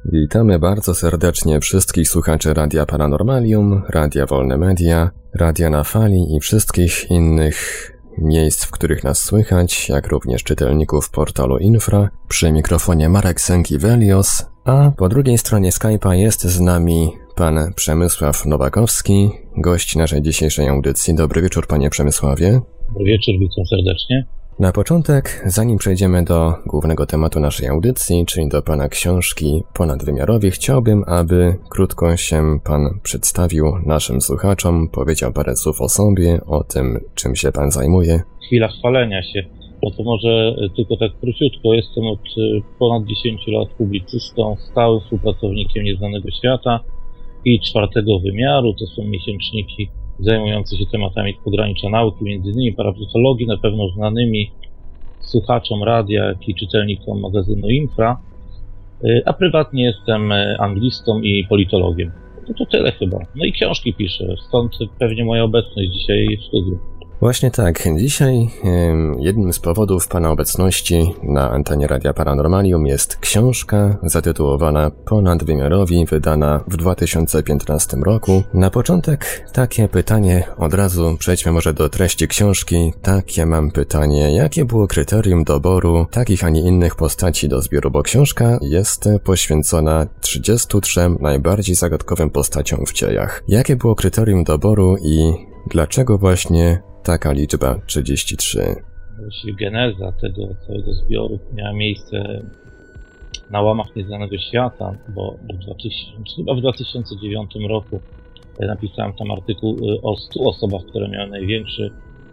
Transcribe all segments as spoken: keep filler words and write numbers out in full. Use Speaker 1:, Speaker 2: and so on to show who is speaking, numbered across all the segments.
Speaker 1: Witamy bardzo serdecznie wszystkich słuchaczy Radia Paranormalium, Radia Wolne Media, Radia na Fali i wszystkich innych miejsc, w których nas słychać, jak również czytelników portalu Infra. Przy mikrofonie Marek Sękiewelios, a po drugiej stronie Skype'a jest z nami pan Przemysław Nowakowski, gość naszej dzisiejszej audycji. Dobry wieczór, panie Przemysławie.
Speaker 2: Dobry wieczór, witam serdecznie.
Speaker 1: Na początek, zanim przejdziemy do głównego tematu naszej audycji, czyli do pana książki Ponadwymiarowi, chciałbym, aby krótko się pan przedstawił naszym słuchaczom, powiedział parę słów o sobie, o tym, czym się pan zajmuje.
Speaker 2: Chwila chwalenia się, no to może tylko tak króciutko. Jestem od ponad dziesięciu lat publicystą, stałym współpracownikiem Nieznanego Świata i Czwartego Wymiaru. To są miesięczniki zajmujące się tematami pogranicza nauki, między innymi parapsychologii, na pewno znanymi słuchaczom radia, jak i czytelnikom magazynu Infra, a prywatnie jestem anglistą i politologiem. No to tyle chyba. No i książki piszę, stąd pewnie moja obecność dzisiaj w studiu.
Speaker 1: Właśnie tak. Dzisiaj jednym z powodów pana obecności na antenie Radia Paranormalium jest książka zatytułowana Ponadwymiarowi, wydana w dwa tysiące piętnastym roku. Na początek takie pytanie, od razu przejdźmy może do treści książki. Takie mam pytanie, jakie było kryterium doboru takich, a nie innych postaci do zbioru, bo książka jest poświęcona trzydziestu trzem najbardziej zagadkowym postaciom w dziejach. Jakie było kryterium doboru i dlaczego właśnie taka liczba trzydzieści trzy?
Speaker 2: Właściwie geneza tego całego zbioru miała miejsce na łamach Nieznanego Świata, bo w dwa tysiące, chyba w dwa tysiące dziewiątym roku napisałem tam artykuł o stu osobach, które miały największy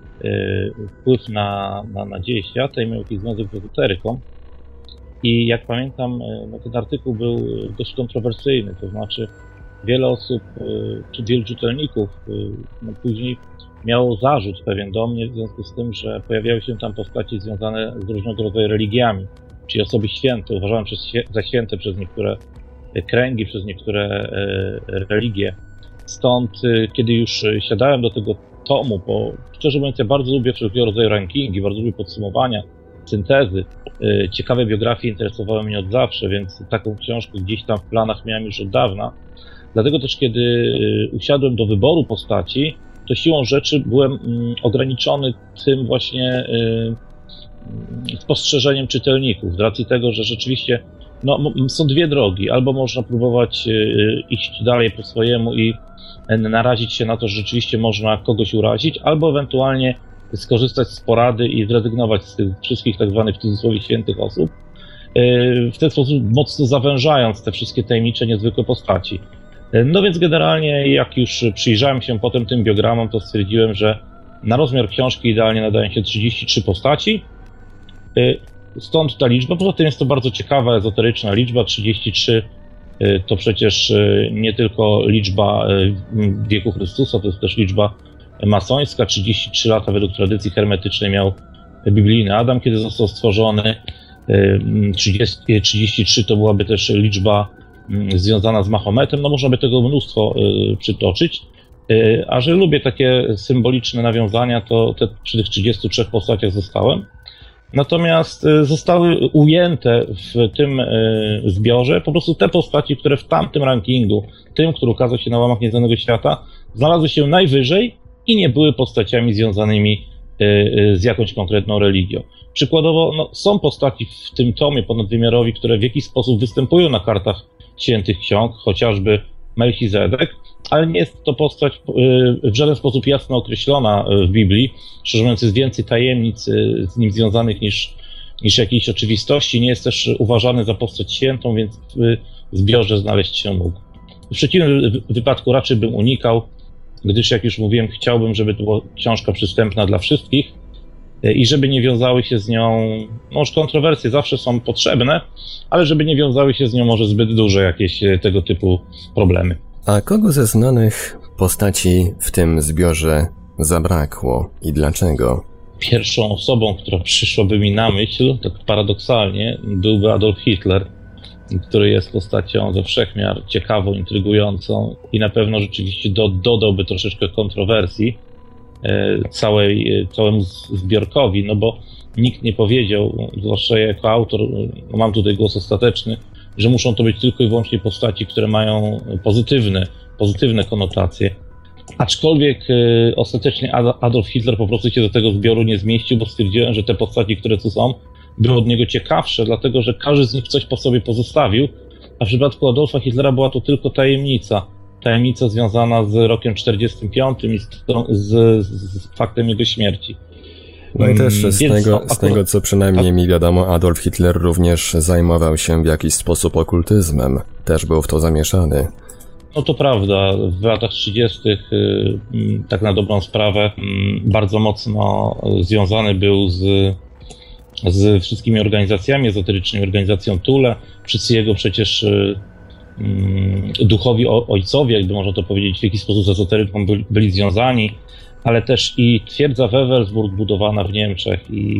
Speaker 2: wpływ na, na, na dzieje świata i miał jakiś związek z ezoteryką. I jak pamiętam, no ten artykuł był dość kontrowersyjny, to znaczy wiele osób, czy wielu czytelników no później miało zarzut pewien do mnie w związku z tym, że pojawiały się tam postaci związane z różnego rodzaju religiami, czyli osoby święte, uważane przez, za święte przez niektóre kręgi, przez niektóre e, religie. Stąd, e, kiedy już siadałem do tego tomu, bo szczerze mówiąc, ja bardzo lubię wszelkiego rodzaju rankingi, bardzo lubię podsumowania, syntezy. E, ciekawe biografie interesowały mnie od zawsze, więc taką książkę gdzieś tam w planach miałem już od dawna. Dlatego też, kiedy e, usiadłem do wyboru postaci, to siłą rzeczy byłem mm, ograniczony tym właśnie y, spostrzeżeniem czytelników, z racji tego, że rzeczywiście no, m- są dwie drogi. Albo można próbować y, iść dalej po swojemu i y, narazić się na to, że rzeczywiście można kogoś urazić, albo ewentualnie skorzystać z porady i zrezygnować z tych wszystkich tak zwanych w cudzysłowie świętych osób, y, w ten sposób mocno zawężając te wszystkie tajemnicze, niezwykłe postaci. No więc generalnie jak już przyjrzałem się potem tym biogramom, to stwierdziłem, że na rozmiar książki idealnie nadają się trzydzieści trzy postaci. Stąd ta liczba, poza tym jest to bardzo ciekawa, ezoteryczna liczba. trzydzieści trzy to przecież nie tylko liczba wieku Chrystusa, to jest też liczba masońska. trzydzieści trzy lata według tradycji hermetycznej miał biblijny Adam, kiedy został stworzony. trzydzieści, trzydzieści trzy to byłaby też liczba związana z Mahometem, no można by tego mnóstwo y, przytoczyć, y, a że lubię takie symboliczne nawiązania, to te, przy tych trzydziestu trzech postaciach zostałem. Natomiast y, zostały ujęte w tym y, zbiorze po prostu te postaci, które w tamtym rankingu, tym, który ukazał się na łamach Nieznanego Świata, znalazły się najwyżej i nie były postaciami związanymi y, y, z jakąś konkretną religią. Przykładowo no, są postaci w tym tomie Ponadwymiarowi, które w jakiś sposób występują na kartach świętych ksiąg, chociażby Melchizedek, ale nie jest to postać w żaden sposób jasno określona w Biblii. Szczerze mówiąc, jest więcej tajemnic z nim związanych niż, niż jakiejś oczywistości. Nie jest też uważany za postać świętą, więc w zbiorze znaleźć się mógł. W przeciwnym wypadku raczej bym unikał, gdyż jak już mówiłem, chciałbym, żeby to była książka przystępna dla wszystkich i żeby nie wiązały się z nią, może kontrowersje zawsze są potrzebne, ale żeby nie wiązały się z nią może zbyt duże jakieś tego typu problemy.
Speaker 1: A kogo ze znanych postaci w tym zbiorze zabrakło i dlaczego?
Speaker 2: Pierwszą osobą, która przyszłaby mi na myśl, tak paradoksalnie, byłby Adolf Hitler, który jest postacią ze wszechmiar ciekawą, intrygującą i na pewno rzeczywiście do, dodałby troszeczkę kontrowersji całej, całemu zbiorkowi, no bo nikt nie powiedział, zwłaszcza ja jako autor, no mam tutaj głos ostateczny, że muszą to być tylko i wyłącznie postaci, które mają pozytywne, pozytywne konotacje. Aczkolwiek y, ostatecznie Adolf Hitler po prostu się do tego zbioru nie zmieścił, bo stwierdziłem, że te postaci, które tu są, były od niego ciekawsze, dlatego że każdy z nich coś po sobie pozostawił, a w przypadku Adolfa Hitlera była to tylko tajemnica. Tajemnica związana z rokiem czterdziestym piątym i z, z, z faktem jego śmierci.
Speaker 1: No i też z
Speaker 2: Więc,
Speaker 1: tego,
Speaker 2: akurat,
Speaker 1: z tego, co przynajmniej mi wiadomo, Adolf Hitler również zajmował się w jakiś sposób okultyzmem. Też był w to zamieszany.
Speaker 2: No to prawda, w latach trzydziestych tak na dobrą sprawę bardzo mocno związany był z, z wszystkimi organizacjami ezoterycznymi, organizacją Thule. Wszyscy jego przecież duchowi ojcowie, jakby można to powiedzieć, w jakiś sposób z ezoteryką byli, byli związani, ale też i twierdza Wewelsburg budowana w Niemczech i,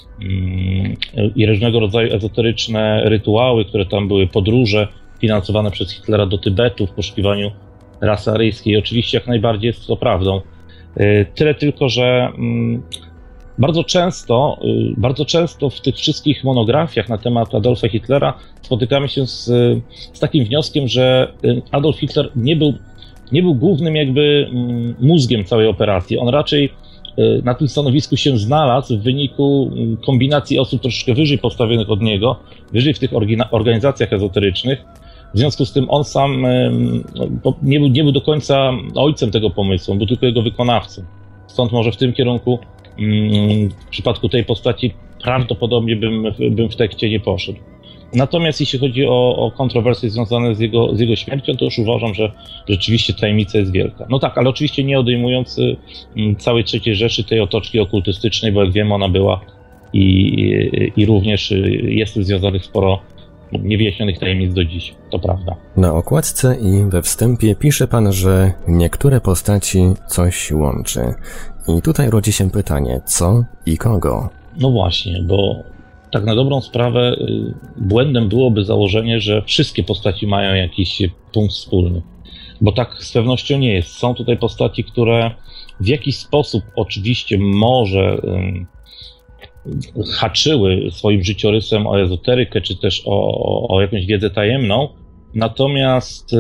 Speaker 2: i różnego rodzaju ezoteryczne rytuały, które tam były, podróże finansowane przez Hitlera do Tybetu w poszukiwaniu rasy aryjskiej. Oczywiście jak najbardziej jest to prawdą. Tyle tylko, że bardzo często, bardzo często w tych wszystkich monografiach na temat Adolfa Hitlera spotykamy się z, z takim wnioskiem, że Adolf Hitler nie był, nie był głównym jakby mózgiem całej operacji. On raczej na tym stanowisku się znalazł w wyniku kombinacji osób troszeczkę wyżej postawionych od niego, wyżej w tych organizacjach ezoterycznych. W związku z tym on sam nie był, nie był do końca ojcem tego pomysłu, był tylko jego wykonawcą. Stąd może w tym kierunku w przypadku tej postaci prawdopodobnie bym, bym w tekście nie poszedł. Natomiast jeśli chodzi o, o kontrowersje związane z jego, z jego śmiercią, to już uważam, że rzeczywiście tajemnica jest wielka. No tak, ale oczywiście nie odejmując całej trzeciej Rzeszy, tej otoczki okultystycznej, bo jak wiemy ona była i, i, i również jest związanych sporo niewyjaśnionych tajemnic do dziś, to prawda.
Speaker 1: Na okładce i we wstępie pisze pan, że niektóre postaci coś łączy. I tutaj rodzi się pytanie, co i kogo?
Speaker 2: No właśnie, bo tak na dobrą sprawę błędem byłoby założenie, że wszystkie postaci mają jakiś punkt wspólny. Bo tak z pewnością nie jest. Są tutaj postaci, które w jakiś sposób oczywiście może haczyły swoim życiorysem o ezoterykę, czy też o, o jakąś wiedzę tajemną, natomiast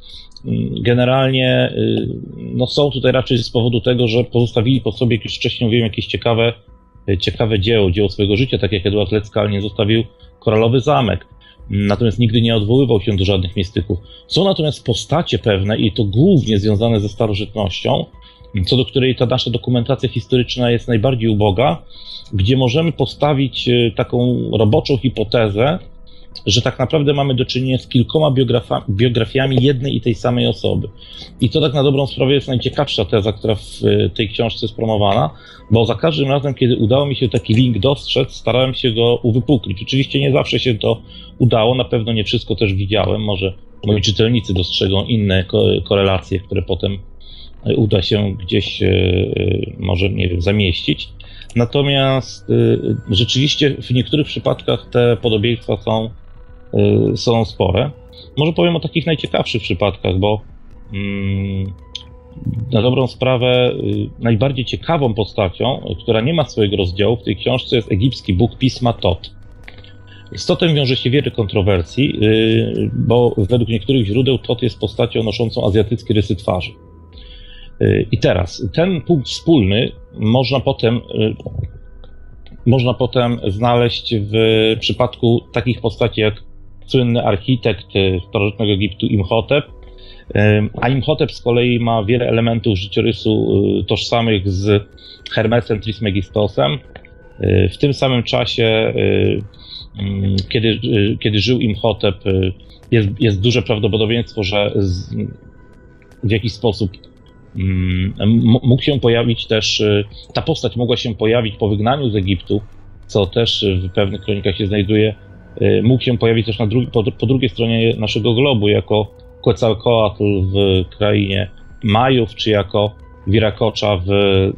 Speaker 2: generalnie no, są tutaj raczej z powodu tego, że pozostawili po sobie, jak już wcześniej mówiłem, jakieś ciekawe, ciekawe dzieło, dzieło swojego życia, tak jak Eduard Leckalnie zostawił Koralowy Zamek, natomiast nigdy nie odwoływał się do żadnych mistyków. Są natomiast postacie pewne i to głównie związane ze starożytnością, co do której ta nasza dokumentacja historyczna jest najbardziej uboga, gdzie możemy postawić taką roboczą hipotezę, że tak naprawdę mamy do czynienia z kilkoma biografa- biografiami jednej i tej samej osoby. I to tak na dobrą sprawę jest najciekawsza teza, która w tej książce jest promowana, bo za każdym razem, kiedy udało mi się taki link dostrzec, starałem się go uwypuklić. Oczywiście nie zawsze się to udało, na pewno nie wszystko też widziałem, może moi czytelnicy dostrzegą inne ko- korelacje, które potem uda się gdzieś może, nie wiem, zamieścić. Natomiast rzeczywiście w niektórych przypadkach te podobieństwa są, są spore. Może powiem o takich najciekawszych przypadkach, bo mm, na dobrą sprawę najbardziej ciekawą postacią, która nie ma swojego rozdziału w tej książce, jest egipski bóg pisma Tot. Z Totem wiąże się wiele kontrowersji, bo według niektórych źródeł Tot jest postacią noszącą azjatyckie rysy twarzy. I teraz, ten punkt wspólny można potem, można potem znaleźć w przypadku takich postaci jak słynny architekt starożytnego Egiptu Imhotep, a Imhotep z kolei ma wiele elementów życiorysu tożsamych z Hermesem Trismegistosem. W tym samym czasie, kiedy, kiedy żył Imhotep, jest, jest duże prawdopodobieństwo, że z, w jakiś sposób mógł się pojawić też, ta postać mogła się pojawić po wygnaniu z Egiptu, co też w pewnych kronikach się znajduje, mógł się pojawić też na drugi, po, po drugiej stronie naszego globu jako Quetzalcoatl w krainie Majów, czy jako Viracocha w,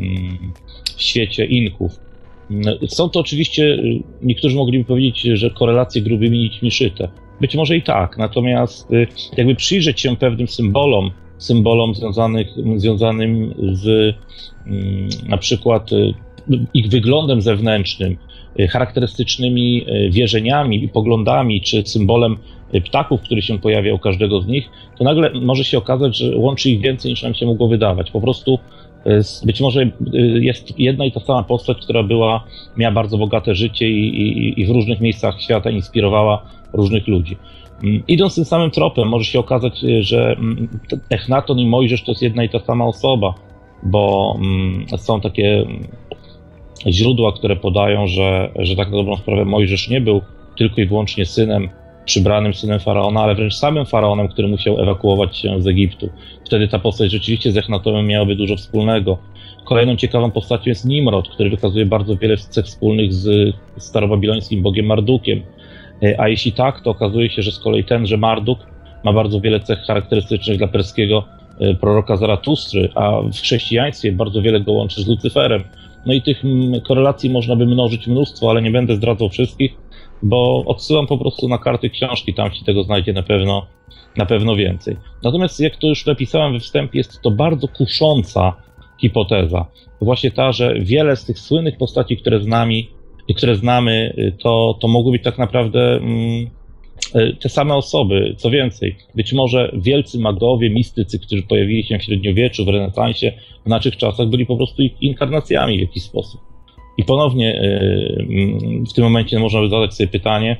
Speaker 2: w świecie Inków. Są to oczywiście, niektórzy mogliby powiedzieć, że korelacje grubymi nićmi szyte. Być może i tak, natomiast jakby przyjrzeć się pewnym symbolom, symbolom związanych, związanym z na przykład ich wyglądem zewnętrznym, charakterystycznymi wierzeniami i poglądami, czy symbolem ptaków, który się pojawia u każdego z nich, to nagle może się okazać, że łączy ich więcej, niż nam się mogło wydawać. Po prostu być może jest jedna i ta sama postać, która była, miała bardzo bogate życie i, i, i w różnych miejscach świata inspirowała różnych ludzi. Idąc tym samym tropem, może się okazać, że Echnaton i Mojżesz to jest jedna i ta sama osoba, bo są takie źródła, które podają, że, że tak na dobrą sprawę Mojżesz nie był tylko i wyłącznie synem, przybranym synem Faraona, ale wręcz samym Faraonem, który musiał ewakuować się z Egiptu. Wtedy ta postać rzeczywiście z Echnatonem miałaby dużo wspólnego. Kolejną ciekawą postacią jest Nimrod, który wykazuje bardzo wiele cech wspólnych z starobabilońskim bogiem Mardukiem. A jeśli tak, to okazuje się, że z kolei tenże Marduk ma bardzo wiele cech charakterystycznych dla perskiego proroka Zaratustry, a w chrześcijaństwie bardzo wiele go łączy z Lucyferem. No i tych korelacji można by mnożyć mnóstwo, ale nie będę zdradzał wszystkich, bo odsyłam po prostu na karty książki, tam się tego znajdzie na pewno, na pewno więcej. Natomiast jak to już napisałem we wstępie, jest to bardzo kusząca hipoteza. Właśnie ta, że wiele z tych słynnych postaci, które z nami, które znamy, to, to mogły być tak naprawdę mm, te same osoby. Co więcej, być może wielcy magowie, mistycy, którzy pojawili się w średniowieczu, w renesansie, w naszych czasach, byli po prostu ich inkarnacjami w jakiś sposób. I ponownie w tym momencie można by zadać sobie pytanie,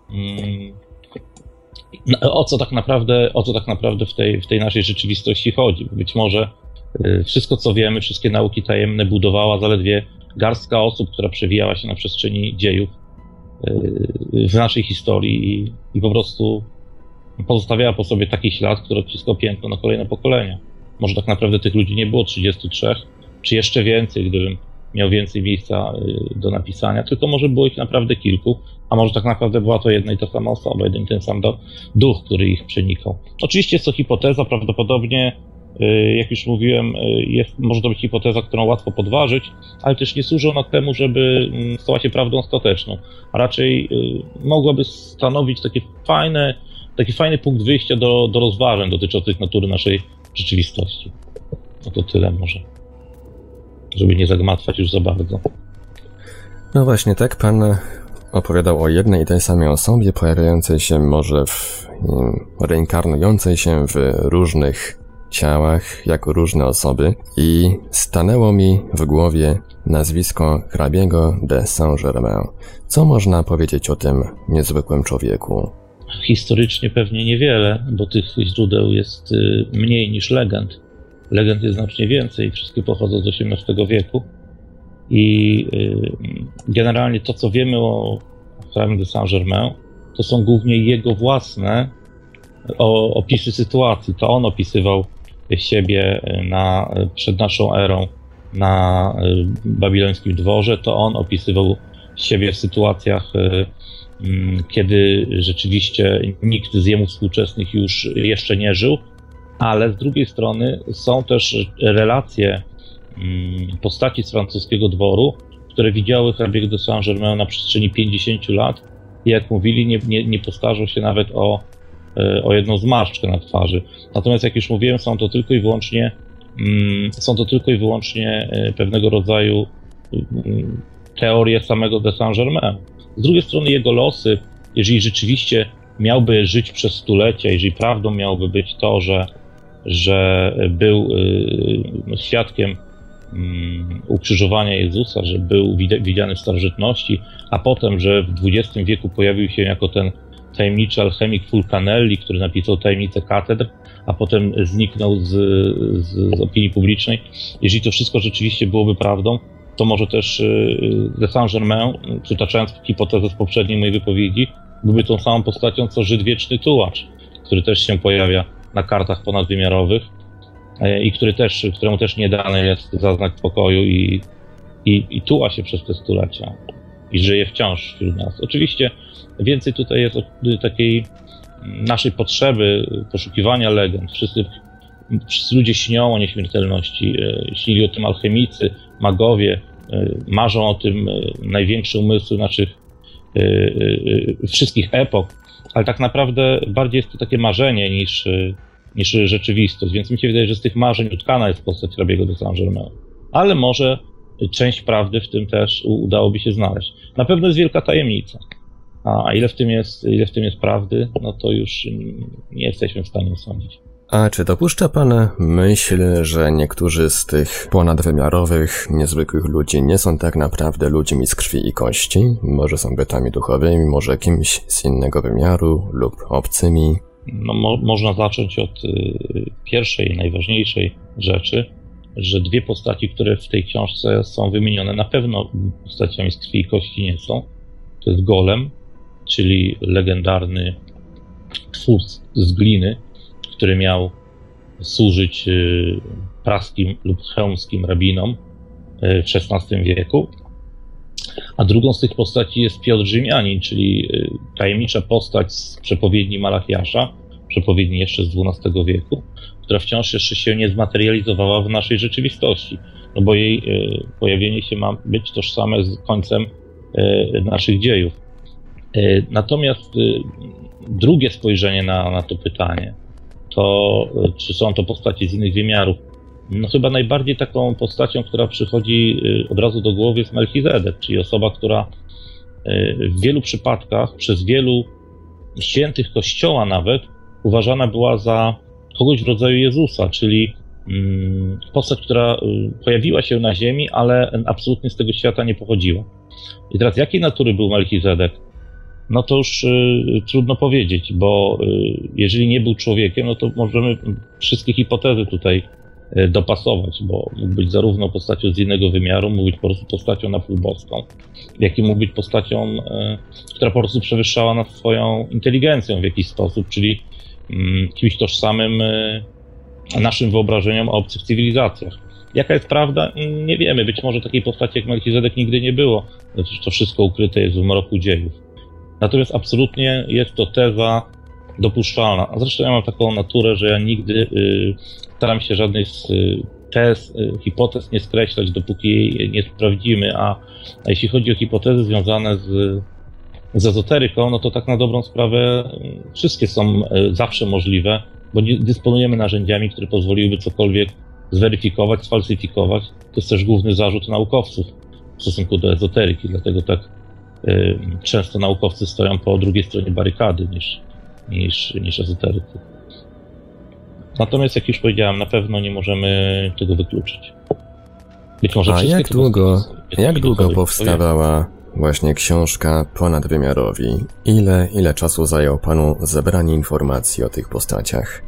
Speaker 2: o co tak naprawdę, o co tak naprawdę w tej, w tej naszej rzeczywistości chodzi. Być może wszystko, co wiemy, wszystkie nauki tajemne budowała zaledwie garstka osób, która przewijała się na przestrzeni dziejów w naszej historii i, i po prostu pozostawiała po sobie taki ślad, który odciskał piętno na kolejne pokolenia. Może tak naprawdę tych ludzi nie było trzydziestu trzech, czy jeszcze więcej, gdybym miał więcej miejsca do napisania, tylko może było ich naprawdę kilku, a może tak naprawdę była to jedna i ta sama osoba, jeden i ten sam duch, który ich przenikał. Oczywiście jest to hipoteza, prawdopodobnie, jak już mówiłem, jest, może to być hipoteza, którą łatwo podważyć, ale też nie służy ona temu, żeby stała się prawdą ostateczną, a raczej mogłaby stanowić takie fajne, taki fajny punkt wyjścia do, do rozważań dotyczących natury naszej rzeczywistości. No to tyle może, żeby nie zagmatwać już za bardzo.
Speaker 1: No właśnie, tak pan opowiadał o jednej i tej samej osobie, pojawiającej się może w, reinkarnującej się w różnych ciałach, jako różne osoby, i stanęło mi w głowie nazwisko hrabiego de Saint-Germain. Co można powiedzieć o tym niezwykłym człowieku?
Speaker 2: Historycznie pewnie niewiele, bo tych źródeł jest mniej niż legend. Legend jest znacznie więcej, wszystkie pochodzą z osiemnastego wieku i generalnie to, co wiemy o hrabie de Saint-Germain, to są głównie jego własne opisy sytuacji. To on opisywał siebie na, przed naszą erą na babilońskim dworze, to on opisywał siebie w sytuacjach, kiedy rzeczywiście nikt z jemu współczesnych już jeszcze nie żył, ale z drugiej strony są też relacje postaci z francuskiego dworu, które widziały hrabiego de Saint-Germain na przestrzeni pięćdziesięciu lat i jak mówili, nie, nie, nie postarzał się nawet o, o jedną zmarszczkę na twarzy. Natomiast jak już mówiłem, są to tylko i wyłącznie są to tylko i wyłącznie pewnego rodzaju teorie samego de Saint-Germain. Z drugiej strony jego losy, jeżeli rzeczywiście miałby żyć przez stulecia, jeżeli prawdą miałoby być to, że, że był y, świadkiem y, ukrzyżowania Jezusa, że był widziany w starożytności, a potem, że w dwudziestym wieku pojawił się jako ten tajemniczy alchemik Fulcanelli, który napisał tajemnicę katedr, a potem zniknął z, z, z opinii publicznej. Jeżeli to wszystko rzeczywiście byłoby prawdą, to może też de Saint-Germain, przytaczając hipotezę z poprzedniej mojej wypowiedzi, byłby tą samą postacią, co Żyd Wieczny Tułacz, który też się pojawia na kartach ponadwymiarowych i który też, któremu też nie dane jest za znak pokoju i, i, i tuła się przez te stulecia i żyje wciąż wśród nas. Oczywiście więcej tutaj jest takiej naszej potrzeby poszukiwania legend. Wszyscy, wszyscy ludzie śnią o nieśmiertelności, śnili o tym alchemicy, magowie, marzą o tym największe umysły naszych wszystkich epok, ale tak naprawdę bardziej jest to takie marzenie niż, niż rzeczywistość, więc mi się wydaje, że z tych marzeń utkana jest postać hrabiego de Saint-Germain. Ale może część prawdy w tym też udałoby się znaleźć. Na pewno jest wielka tajemnica. A ile w tym jest, ile w tym jest prawdy, no to już nie jesteśmy w stanie osądzić.
Speaker 1: A czy dopuszcza pan myśl, że niektórzy z tych ponadwymiarowych, niezwykłych ludzi nie są tak naprawdę ludźmi z krwi i kości? Może są bytami duchowymi, może kimś z innego wymiaru lub obcymi?
Speaker 2: No, mo- można zacząć od y, pierwszej, najważniejszej rzeczy, że dwie postaci, które w tej książce są wymienione, na pewno postaciami z krwi i kości nie są. To jest Golem, czyli legendarny twór z gliny, który miał służyć y, praskim lub chełmskim rabinom y, w szesnastym wieku. A drugą z tych postaci jest Piotr Rzymianin, czyli y, tajemnicza postać z przepowiedni Malachiasza, przepowiedni jeszcze z dwunastego wieku, która wciąż jeszcze się nie zmaterializowała w naszej rzeczywistości, no bo jej y, pojawienie się ma być tożsame z końcem y, naszych dziejów. Y, natomiast y, drugie spojrzenie na, na to pytanie, to czy są to postacie z innych wymiarów? No chyba najbardziej taką postacią, która przychodzi od razu do głowy, jest Melchizedek, czyli osoba, która w wielu przypadkach, przez wielu świętych Kościoła nawet, uważana była za kogoś w rodzaju Jezusa, czyli postać, która pojawiła się na ziemi, ale absolutnie z tego świata nie pochodziła. I teraz jakiej natury był Melchizedek? No to już y, trudno powiedzieć, bo y, jeżeli nie był człowiekiem, no to możemy wszystkie hipotezy tutaj y, dopasować, bo mógł być zarówno postacią z innego wymiaru, mógł być po prostu postacią na pół boską, jak i mógł być postacią, y, która po prostu przewyższała nas swoją inteligencją w jakiś sposób, czyli y, kimś tożsamym y, naszym wyobrażeniom o obcych cywilizacjach. Jaka jest prawda? Nie wiemy. Być może takiej postaci jak Melchizedek nigdy nie było. Znaczy, to wszystko ukryte jest w mroku dziejów. Natomiast absolutnie jest to teza dopuszczalna. A zresztą ja mam taką naturę, że ja nigdy y, staram się żadnej z y, tez, y, hipotez nie skreślać, dopóki jej nie sprawdzimy. A, a jeśli chodzi o hipotezy związane z, z ezoteryką, no to tak na dobrą sprawę y, wszystkie są y, zawsze możliwe, bo nie dysponujemy narzędziami, które pozwoliłyby cokolwiek zweryfikować, sfalsyfikować. To jest też główny zarzut naukowców w stosunku do ezoteryki, dlatego tak często naukowcy stoją po drugiej stronie barykady niż, niż, niż ezoterycy. Natomiast jak już powiedziałem, na pewno nie możemy tego wykluczyć. Być może
Speaker 1: A jak długo, jak długo powstawała właśnie książka Ponadwymiarowi? Ile, ile czasu zajęło panu zebranie informacji o tych postaciach?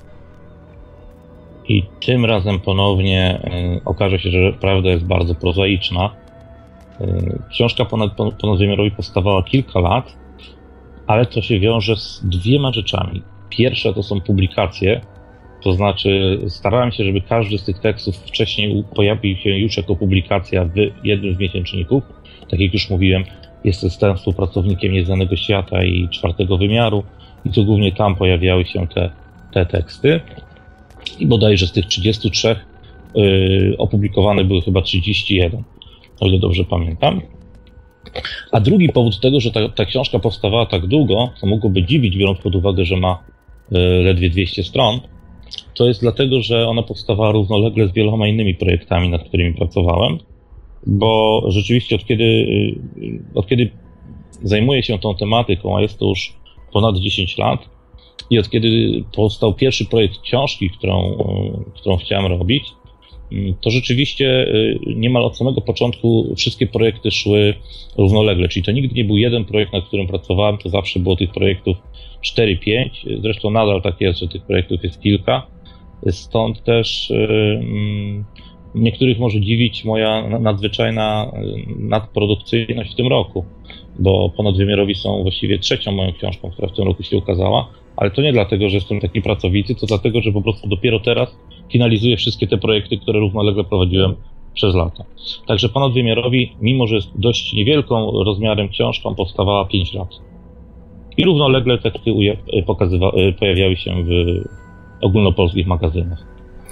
Speaker 2: I tym razem ponownie y, okaże się, że prawda jest bardzo prozaiczna. Książka ponad, ponadwymiarowi powstawała kilka lat, ale to się wiąże z dwiema rzeczami. Pierwsza to są publikacje, to znaczy starałem się, żeby każdy z tych tekstów wcześniej pojawił się już jako publikacja w jednym z miesięczników. Tak jak już mówiłem, jestem współpracownikiem Nieznanego Świata i Czwartego Wymiaru i to głównie tam pojawiały się te, te teksty. I bodajże z tych trzydziestu trzech yy, opublikowane były chyba trzydzieści jeden. O ile dobrze pamiętam. A drugi powód tego, że ta, ta książka powstawała tak długo, co mogłoby dziwić, biorąc pod uwagę, że ma y, ledwie dwieście stron, to jest dlatego, że ona powstawała równolegle z wieloma innymi projektami, nad którymi pracowałem, bo rzeczywiście od kiedy, y, od kiedy zajmuję się tą tematyką, a jest to już ponad dziesięć lat, i od kiedy powstał pierwszy projekt książki, którą, y, którą chciałem robić, to rzeczywiście niemal od samego początku wszystkie projekty szły równolegle, czyli to nigdy nie był jeden projekt, nad którym pracowałem, to zawsze było tych projektów cztery pięć, zresztą nadal tak jest, że tych projektów jest kilka, stąd też um, niektórych może dziwić moja nadzwyczajna nadprodukcyjność w tym roku, bo Ponadwymiarowi są właściwie trzecią moją książką, która w tym roku się ukazała, ale to nie dlatego, że jestem taki pracowity, to dlatego, że po prostu dopiero teraz finalizuję wszystkie te projekty, które równolegle prowadziłem przez lata. Także Ponadwymiarowi, mimo że jest dość niewielką rozmiarem książką, powstawała pięć lat. I równolegle teksty pokazywa- pojawiały się w ogólnopolskich magazynach.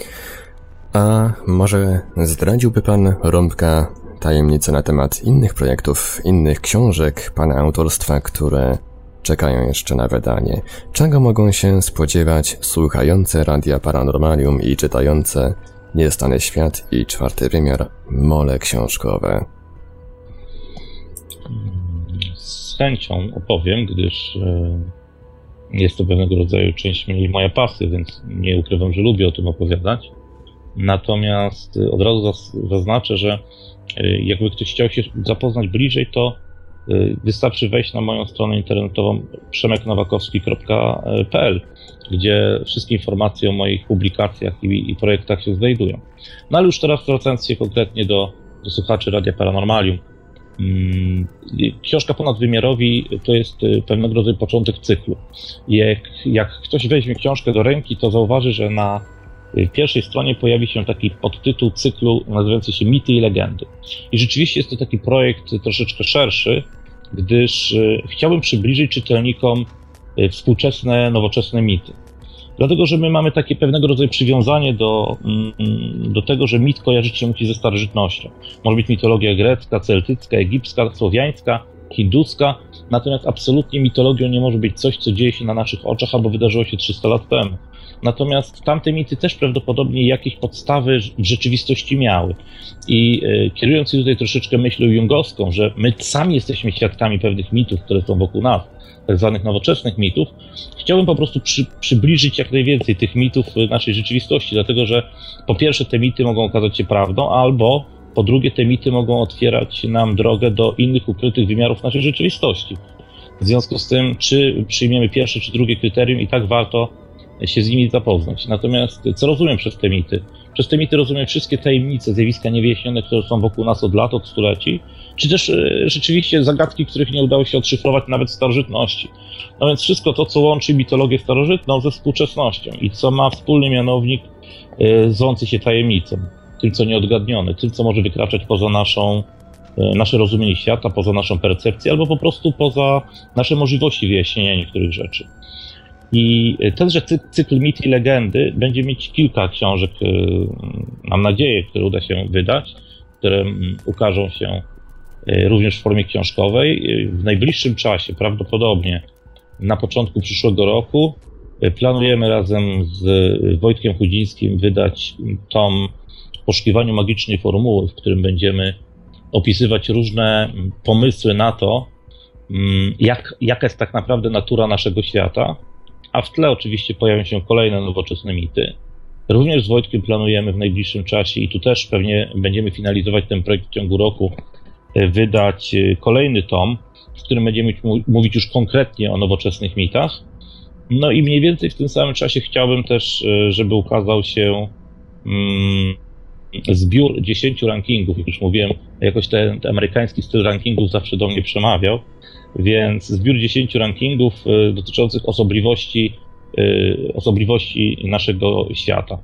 Speaker 1: A może zdradziłby pan rąbka tajemnicy na temat innych projektów, innych książek pana autorstwa, które czekają jeszcze na wydanie? Czego mogą się spodziewać słuchające Radia Paranormalium i czytające Niestany świat i czwarty wymiar, mole książkowe.
Speaker 2: Z chęcią opowiem, gdyż jest to pewnego rodzaju część mnie i moja pasja, więc nie ukrywam, że lubię o tym opowiadać. Natomiast od razu zaznaczę, że jakby ktoś chciał się zapoznać bliżej, to wystarczy wejść na moją stronę internetową przemek nowakowski kropka p l, gdzie wszystkie informacje o moich publikacjach i, i projektach się znajdują. No ale już teraz wracając się konkretnie do, do słuchaczy Radia Paranormalium. Książka Ponadwymiarowi to jest pewnego rodzaju początek cyklu. Jak, jak ktoś weźmie książkę do ręki, to zauważy, że na pierwszej stronie pojawi się taki podtytuł cyklu nazywający się Mity i Legendy. I rzeczywiście jest to taki projekt troszeczkę szerszy, gdyż chciałbym przybliżyć czytelnikom współczesne, nowoczesne mity. Dlatego, że my mamy takie pewnego rodzaju przywiązanie do, do tego, że mit kojarzyć się musi ze starożytnością. Może być mitologia grecka, celtycka, egipska, słowiańska, hinduska, natomiast absolutnie mitologią nie może być coś, co dzieje się na naszych oczach albo wydarzyło się trzysta lat temu. Natomiast tamte mity też prawdopodobnie jakieś podstawy w rzeczywistości miały. I e, kierując się tutaj troszeczkę myślą jungowską, że my sami jesteśmy świadkami pewnych mitów, które są wokół nas, tak zwanych nowoczesnych mitów, chciałbym po prostu przy, przybliżyć jak najwięcej tych mitów naszej rzeczywistości, dlatego że po pierwsze te mity mogą okazać się prawdą, albo po drugie te mity mogą otwierać nam drogę do innych ukrytych wymiarów naszej rzeczywistości. W związku z tym, czy przyjmiemy pierwsze czy drugie kryterium, i tak warto się z nimi zapoznać. Natomiast co rozumiem przez te mity? Przez te mity rozumiem wszystkie tajemnice, zjawiska niewyjaśnione, które są wokół nas od lat, od stuleci, czy też e, rzeczywiście zagadki, których nie udało się odszyfrować nawet w starożytności. No więc wszystko to, co łączy mitologię starożytną ze współczesnością i co ma wspólny mianownik e, zwący się tajemnicą, tym, co nieodgadnione, tym, co może wykraczać poza naszą, e, nasze rozumienie świata, poza naszą percepcję, albo po prostu poza nasze możliwości wyjaśnienia niektórych rzeczy. I tenże cykl Mit i Legendy będzie mieć kilka książek, mam nadzieję, które uda się wydać, które ukażą się również w formie książkowej. W najbliższym czasie, prawdopodobnie na początku przyszłego roku, planujemy razem z Wojtkiem Chudzińskim wydać tom w poszukiwaniu magicznej formuły, w którym będziemy opisywać różne pomysły na to, jak, jaka jest tak naprawdę natura naszego świata. A w tle oczywiście pojawią się kolejne nowoczesne mity. Również z Wojtkiem planujemy w najbliższym czasie, i tu też pewnie będziemy finalizować ten projekt w ciągu roku, wydać kolejny tom, w którym będziemy mówić już konkretnie o nowoczesnych mitach. No i mniej więcej w tym samym czasie chciałbym też, żeby ukazał się mm, zbiór dziesięciu rankingów. Jak już mówiłem, jakoś ten, ten amerykański styl rankingów zawsze do mnie przemawiał. Więc zbiór dziesięciu rankingów y, dotyczących osobliwości, y, osobliwości naszego świata.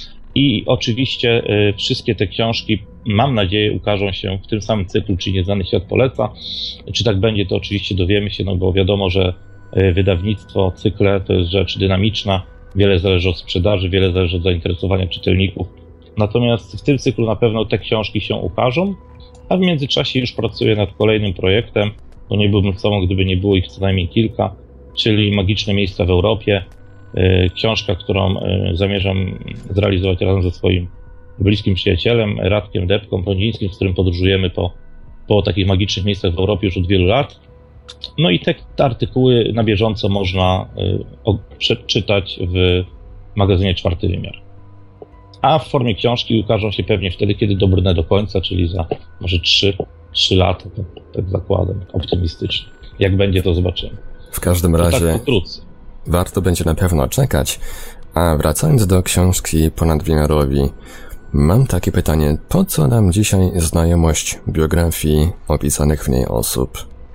Speaker 2: I oczywiście y, wszystkie te książki, mam nadzieję, ukażą się w tym samym cyklu, czyli Nieznany Świat poleca. Czy tak będzie, to oczywiście dowiemy się, no bo wiadomo, że y, wydawnictwo, cykle to jest rzecz dynamiczna, wiele zależy od sprzedaży, wiele zależy od zainteresowania czytelników. Natomiast w tym cyklu na pewno te książki się ukażą, a w międzyczasie już pracuję nad kolejnym projektem. To nie byłbym sobą, gdyby nie było ich co najmniej kilka, czyli Magiczne miejsca w Europie. Książka, którą zamierzam zrealizować razem ze swoim bliskim przyjacielem, Radkiem Depką-Prądzińskim, z którym podróżujemy po, po takich magicznych miejscach w Europie już od wielu lat. No i te, te artykuły na bieżąco można przeczytać w magazynie Czwarty Wymiar. A w formie książki ukażą się pewnie wtedy, kiedy dobrnę do końca, czyli za może trzy Trzy lata, tak, tak zakładam, optymistycznie. Jak będzie, to zobaczymy.
Speaker 1: W każdym
Speaker 2: to
Speaker 1: razie
Speaker 2: tak pokrótce.
Speaker 1: Warto będzie na pewno czekać. A wracając do książki Ponadwymiarowi, mam takie pytanie, po co nam dzisiaj znajomość biografii opisanych w niej osób?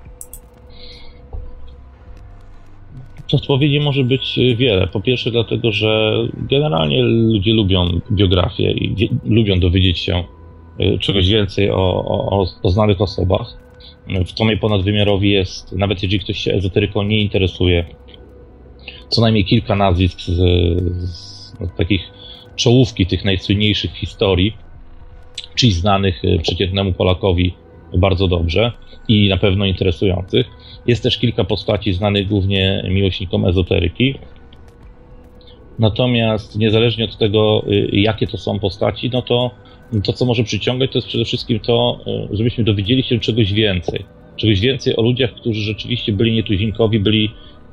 Speaker 2: Odpowiedzi może być wiele. Po pierwsze dlatego, że generalnie ludzie lubią biografię i wie, lubią dowiedzieć się czegoś więcej o, o, o znanych osobach. W tomie Ponadwymiarowi jest, nawet jeżeli ktoś się ezoteryką nie interesuje, co najmniej kilka nazwisk z, z no, takich czołówki tych najsłynniejszych historii, czyli znanych przeciętnemu Polakowi bardzo dobrze i na pewno interesujących. Jest też kilka postaci znanych głównie miłośnikom ezoteryki. Natomiast niezależnie od tego, jakie to są postaci, no to to, co może przyciągać, to jest przede wszystkim to, żebyśmy dowiedzieli się czegoś więcej. Czegoś więcej o ludziach, którzy rzeczywiście byli nietuzinkowi, byli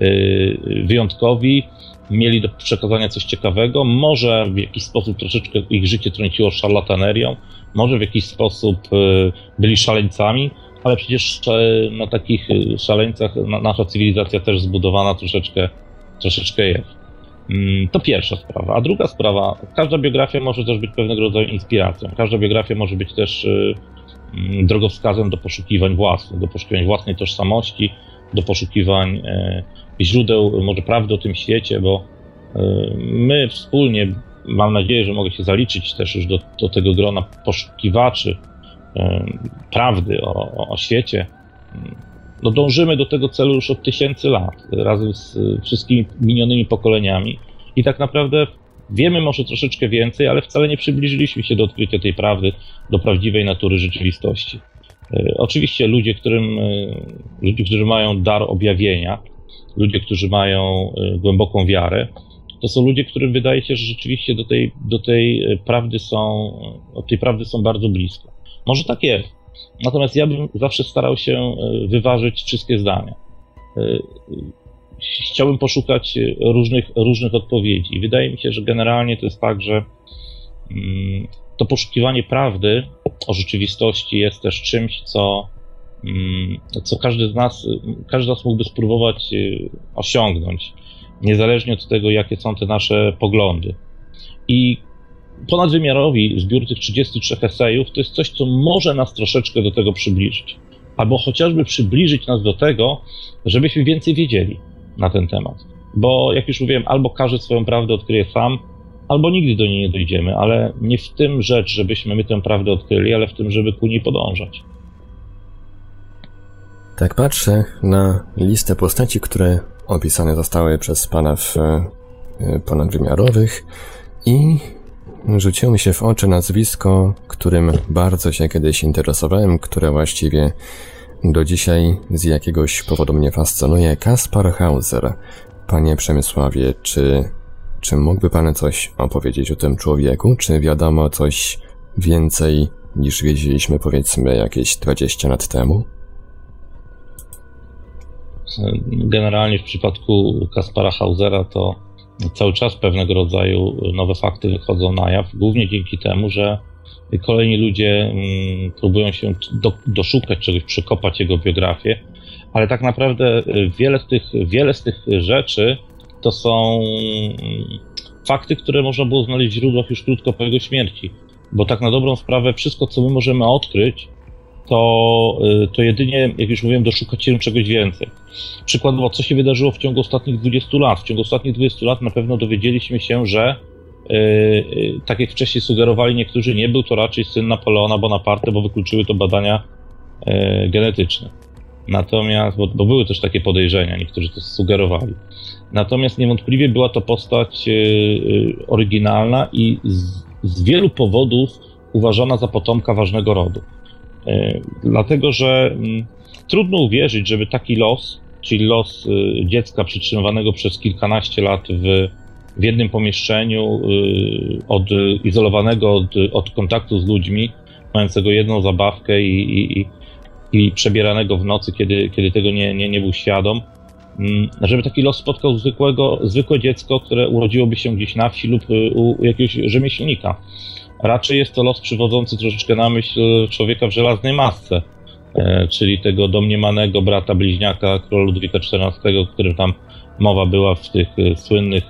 Speaker 2: wyjątkowi, mieli do przekazania coś ciekawego, może w jakiś sposób troszeczkę ich życie trąciło szarlatanerią, może w jakiś sposób byli szaleńcami, ale przecież na takich szaleńcach nasza cywilizacja też zbudowana troszeczkę, troszeczkę jest. To pierwsza sprawa. A druga sprawa, każda biografia może też być pewnego rodzaju inspiracją. Każda biografia może być też drogowskazem do poszukiwań własnych, do poszukiwań własnej tożsamości, do poszukiwań źródeł może prawdy o tym świecie, bo my wspólnie, mam nadzieję, że mogę się zaliczyć też już do, do tego grona poszukiwaczy prawdy o, o świecie. No dążymy do tego celu już od tysięcy lat, razem z wszystkimi minionymi pokoleniami i tak naprawdę wiemy może troszeczkę więcej, ale wcale nie przybliżyliśmy się do odkrycia tej prawdy, do prawdziwej natury rzeczywistości. Oczywiście ludzie, którym, ludzie, którzy mają dar objawienia, ludzie, którzy mają głęboką wiarę, to są ludzie, którym wydaje się, że rzeczywiście do tej, do tej prawdy są, od tej prawdy są bardzo blisko. Może tak jest. Natomiast ja bym zawsze starał się wyważyć wszystkie zdania. Chciałbym poszukać różnych, różnych odpowiedzi. Wydaje mi się, że generalnie to jest tak, że to poszukiwanie prawdy o rzeczywistości jest też czymś, co, co każdy z nas, każdy z nas mógłby spróbować osiągnąć, niezależnie od tego, jakie są te nasze poglądy. I Ponadwymiarowi zbiór tych trzydziestu trzech esejów to jest coś, co może nas troszeczkę do tego przybliżyć. Albo chociażby przybliżyć nas do tego, żebyśmy więcej wiedzieli na ten temat. Bo jak już mówiłem, albo każdy swoją prawdę odkryje sam, albo nigdy do niej nie dojdziemy, ale nie w tym rzecz, żebyśmy my tę prawdę odkryli, ale w tym, żeby ku niej podążać.
Speaker 1: Tak patrzę na listę postaci, które opisane zostały przez pana w Ponadwymiarowych i rzuciło mi się w oczy nazwisko, którym bardzo się kiedyś interesowałem, które właściwie do dzisiaj z jakiegoś powodu mnie fascynuje. Kaspar Hauser. Panie Przemysławie, czy, czy mógłby pan coś opowiedzieć o tym człowieku? Czy wiadomo coś więcej niż wiedzieliśmy, powiedzmy, jakieś dwadzieścia lat temu?
Speaker 2: Generalnie w przypadku Kaspara Hausera to cały czas pewnego rodzaju nowe fakty wychodzą na jaw, głównie dzięki temu, że kolejni ludzie próbują się do, doszukać czegoś, przekopać jego biografię, ale tak naprawdę wiele z tych, wiele z tych rzeczy to są fakty, które można było znaleźć w źródłach już krótko po jego śmierci, bo tak na dobrą sprawę wszystko, co my możemy odkryć, to, to jedynie, jak już mówiłem, doszukać się czegoś więcej. Przykładowo, co się wydarzyło w ciągu ostatnich dwudziestu lat? W ciągu ostatnich dwudziestu lat na pewno dowiedzieliśmy się, że yy, tak jak wcześniej sugerowali niektórzy, nie był to raczej syn Napoleona Bonaparte, bo wykluczyły to badania yy, genetyczne. Natomiast, bo, bo były też takie podejrzenia, niektórzy to sugerowali. Natomiast niewątpliwie była to postać yy, yy, oryginalna i z, z wielu powodów uważana za potomka ważnego rodu. Dlatego, że trudno uwierzyć, żeby taki los, czyli los dziecka przytrzymywanego przez kilkanaście lat w, w jednym pomieszczeniu, od, izolowanego od, od kontaktu z ludźmi, mającego jedną zabawkę i, i, i przebieranego w nocy, kiedy, kiedy tego nie, nie, nie był świadom, żeby taki los spotkał zwykłego, zwykłe dziecko, które urodziłoby się gdzieś na wsi lub u, u jakiegoś rzemieślnika. Raczej jest to los przywodzący troszeczkę na myśl człowieka w żelaznej masce, e, czyli tego domniemanego brata bliźniaka króla Ludwika czternastego, o którym tam mowa była w tych e, słynnych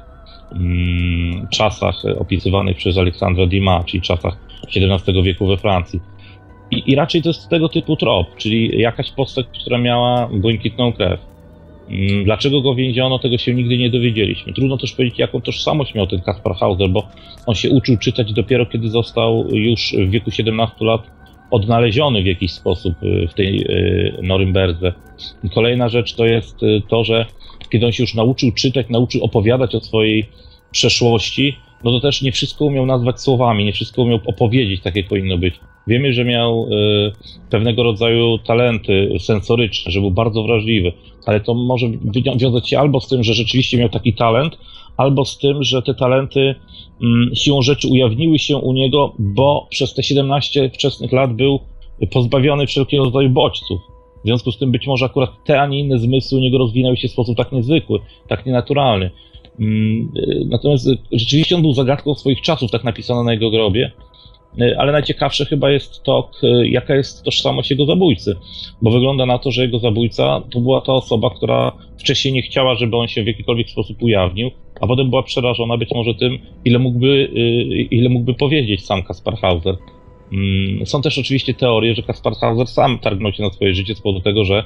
Speaker 2: mm, czasach opisywanych przez Aleksandra Dumas, czyli czasach siedemnastego wieku we Francji. I, I raczej to jest tego typu trop, czyli jakaś postać, która miała błękitną krew. Dlaczego go więziono, tego się nigdy nie dowiedzieliśmy. Trudno też powiedzieć, jaką tożsamość miał ten Kaspar Hauser, bo on się uczył czytać dopiero kiedy został już w wieku siedemnastu lat odnaleziony w jakiś sposób w tej Norymberdze. Kolejna rzecz to jest to, że kiedy on się już nauczył czytać, nauczył opowiadać o swojej przeszłości, no to też nie wszystko umiał nazwać słowami, nie wszystko umiał opowiedzieć tak, jak powinno być. Wiemy, że miał y, pewnego rodzaju talenty sensoryczne, że był bardzo wrażliwy, ale to może wiązać się albo z tym, że rzeczywiście miał taki talent, albo z tym, że te talenty y, siłą rzeczy ujawniły się u niego, bo przez te siedemnaście wczesnych lat był pozbawiony wszelkiego rodzaju bodźców. W związku z tym być może akurat te, a nie inne zmysły u niego rozwinęły się w sposób tak niezwykły, tak nienaturalny. Natomiast rzeczywiście on był zagadką swoich czasów, tak napisano na jego grobie, ale najciekawsze chyba jest to, jaka jest tożsamość jego zabójcy, bo wygląda na to, że jego zabójca to była ta osoba, która wcześniej nie chciała, żeby on się w jakikolwiek sposób ujawnił, a potem była przerażona być może tym, ile mógłby, ile mógłby powiedzieć sam Kaspar Hauser. Są też oczywiście teorie, że Kaspar Hauser sam targnął się na swoje życie z powodu tego, że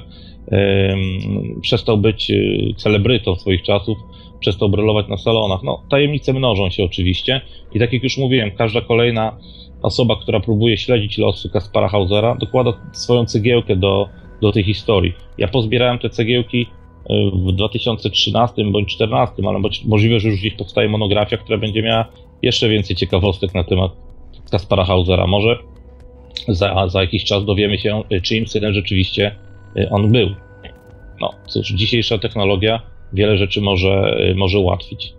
Speaker 2: um, przestał być celebrytą swoich czasów, przestał brylować na salonach. No, tajemnice mnożą się oczywiście i tak jak już mówiłem, każda kolejna osoba, która próbuje śledzić losy Kaspara Hausera, dokłada swoją cegiełkę do, do tej historii. Ja pozbierałem te cegiełki w dwa tysiące trzynastym bądź dwa tysiące czternastym, ale możliwe, że już gdzieś powstaje monografia, która będzie miała jeszcze więcej ciekawostek na temat Kaspara Hausera. Może za, za jakiś czas dowiemy się, czyim synem rzeczywiście on był. No cóż, dzisiejsza technologia wiele rzeczy może, może ułatwić.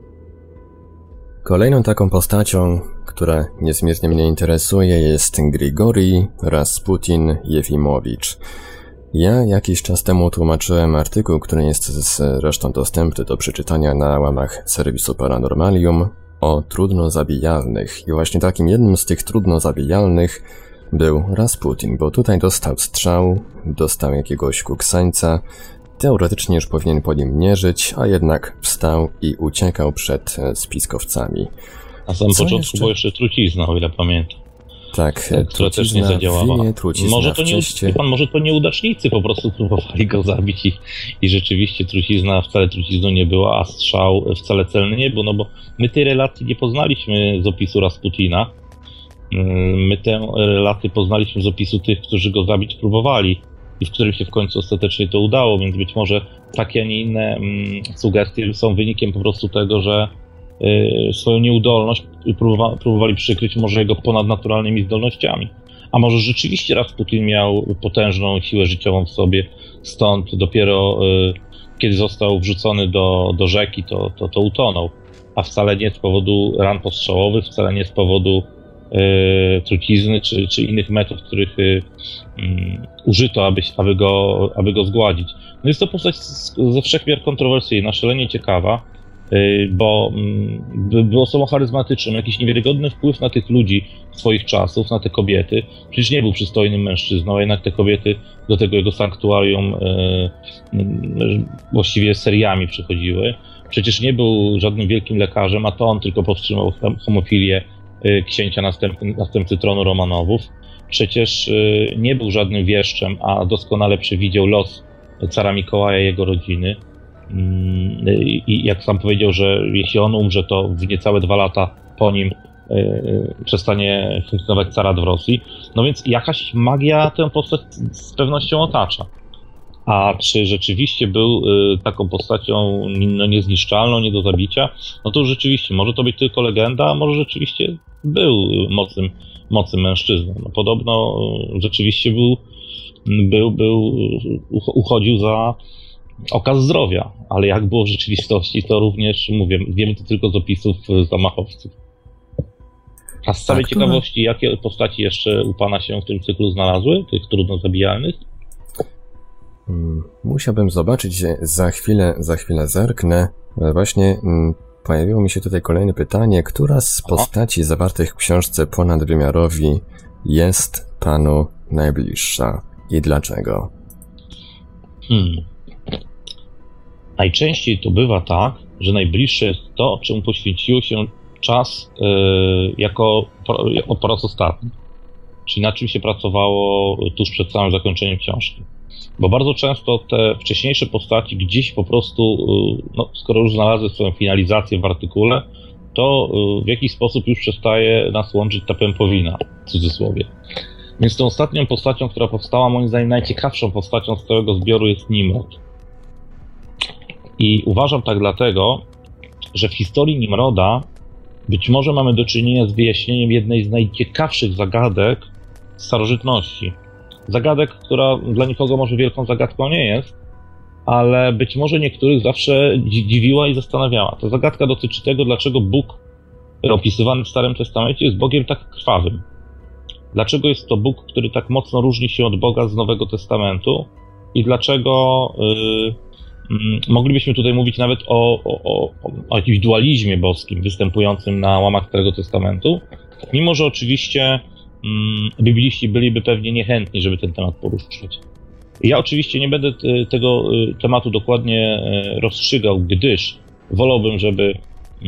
Speaker 1: Kolejną taką postacią, która niezmiernie mnie interesuje, jest Grigori Rasputin Jefimowicz. Ja jakiś czas temu tłumaczyłem artykuł, który jest zresztą dostępny do przeczytania na łamach serwisu Paranormalium, o trudno zabijalnych. I właśnie takim jednym z tych trudno zabijalnych był Rasputin, bo tutaj dostał strzał, dostał jakiegoś kuksańca, teoretycznie już powinien po nim nie żyć, a jednak wstał i uciekał przed spiskowcami.
Speaker 2: Na samym Co początku jeszcze? Było jeszcze trucizna, o ile pamiętam.
Speaker 1: Tak,
Speaker 2: która też nie zadziałała.
Speaker 1: Winie,
Speaker 2: może to
Speaker 1: nie,
Speaker 2: pan, może to nieudacznicy po prostu próbowali go zabić i, i rzeczywiście trucizna wcale trucizną nie była, a strzał wcale celny nie był, no bo my tej relacji nie poznaliśmy z opisu Rasputina. My te relacje poznaliśmy z opisu tych, którzy go zabić próbowali i w którym się w końcu ostatecznie to udało, więc być może takie, a nie inne mm, sugestie są wynikiem po prostu tego, że y, swoją nieudolność próbowa, próbowali przykryć może jego ponadnaturalnymi zdolnościami. A może rzeczywiście Rasputin miał potężną siłę życiową w sobie, stąd dopiero y, kiedy został wrzucony do, do rzeki, to, to, to utonął. A wcale nie z powodu ran postrzałowych, wcale nie z powodu y, trucizny czy, czy innych metod, których y, y, użyto, aby, aby, go, aby go zgładzić. No jest to postać ze wszechmiar kontrowersyjna, szalenie ciekawa, y, bo y, był osobą charyzmatyczną, jakiś niewiarygodny wpływ na tych ludzi swoich czasów, na te kobiety. Przecież nie był przystojnym mężczyzną, a jednak te kobiety do tego jego sanktuarium y, y, właściwie seriami przychodziły. Przecież nie był żadnym wielkim lekarzem, a to on tylko powstrzymał homofilię y, księcia następcy, następcy tronu Romanowów. Przecież y, nie był żadnym wieszczem, a doskonale przewidział los cara Mikołaja i jego rodziny. Y, I jak sam powiedział, że jeśli on umrze, to w niecałe dwa lata po nim y, y, przestanie funkcjonować carat w Rosji. No więc jakaś magia tę postać z pewnością otacza. A czy rzeczywiście był y, taką postacią no, niezniszczalną, nie do zabicia? No to rzeczywiście, może to być tylko legenda, a może rzeczywiście był mocnym, mocnym mężczyzną. No, podobno y, rzeczywiście był, był, był, uchodził za okaz zdrowia, ale jak było w rzeczywistości, to również, mówię, wiemy to tylko z opisów zamachowców. A z całej tak, ciekawości, jakie postaci jeszcze u pana się w tym cyklu znalazły, tych trudno zabijalnych?
Speaker 1: Musiałbym zobaczyć, za chwilę, za chwilę zerknę. Właśnie pojawiło mi się tutaj kolejne pytanie. Która z postaci zawartych w książce Ponadwymiarowi jest panu najbliższa i dlaczego?
Speaker 2: Hmm. Najczęściej to bywa tak, że najbliższe jest to, czemu poświęciło się czas yy, jako po, po raz ostatni. Czyli na czym się pracowało tuż przed samym zakończeniem książki. Bo bardzo często te wcześniejsze postaci gdzieś po prostu, no, skoro już znalazły swoją finalizację w artykule, to w jakiś sposób już przestaje nas łączyć ta pępowina, w cudzysłowie. Więc tą ostatnią postacią, która powstała, moim zdaniem najciekawszą postacią z całego zbioru jest Nimrod. I uważam tak dlatego, że w historii Nimroda być może mamy do czynienia z wyjaśnieniem jednej z najciekawszych zagadek starożytności. Zagadek, która dla nikogo może wielką zagadką nie jest, ale być może niektórych zawsze dziwiła i zastanawiała. Ta zagadka dotyczy tego, dlaczego Bóg opisywany w Starym Testamencie jest Bogiem tak krwawym. Dlaczego jest to Bóg, który tak mocno różni się od Boga z Nowego Testamentu i dlaczego yy, yy, moglibyśmy tutaj mówić nawet o, o, o jakimś dualizmie boskim występującym na łamach Starego Testamentu, mimo że oczywiście yy, bibliści byliby pewnie niechętni, żeby ten temat poruszyć. Ja oczywiście nie będę t- tego y, tematu dokładnie y, rozstrzygał, gdyż wolałbym, żeby y,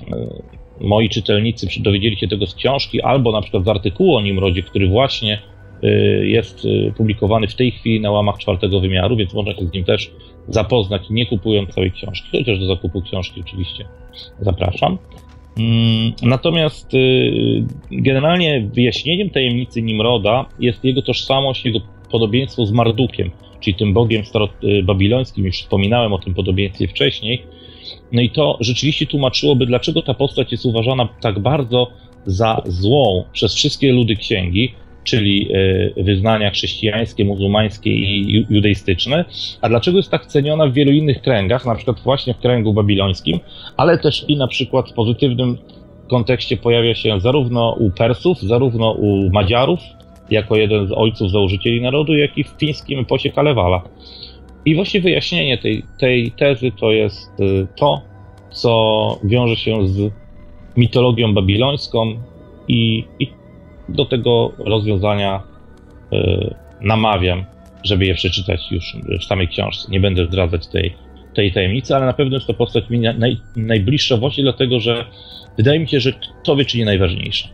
Speaker 2: y, moi czytelnicy dowiedzieli się tego z książki, albo na przykład z artykułu o Nimrodzie, który właśnie y, jest y, publikowany w tej chwili na łamach czwartego wymiaru, więc można się z nim też zapoznać, nie kupując całej książki, chociaż do zakupu książki oczywiście zapraszam. Y, natomiast y, generalnie wyjaśnieniem tajemnicy Nimroda jest jego tożsamość, jego podobieństwo z Mardukiem, czyli tym bogiem starobabilońskim, już wspominałem o tym podobieństwie wcześniej. No i to rzeczywiście tłumaczyłoby, dlaczego ta postać jest uważana tak bardzo za złą przez wszystkie ludy księgi, czyli wyznania chrześcijańskie, muzułmańskie i judeistyczne, a dlaczego jest tak ceniona w wielu innych kręgach, na przykład właśnie w kręgu babilońskim, ale też i na przykład w pozytywnym kontekście pojawia się zarówno u Persów, zarówno u Madziarów, jako jeden z ojców założycieli narodu, jak i w fińskim eposie Kalewala. I właśnie wyjaśnienie tej, tej tezy to jest to, co wiąże się z mitologią babilońską i, i do tego rozwiązania y, namawiam, żeby je przeczytać już w samej książce. Nie będę zdradzać tej, tej tajemnicy, ale na pewno jest to postać mi naj, najbliższa właśnie dlatego, że wydaje mi się, że to wie, czy nie najważniejsza.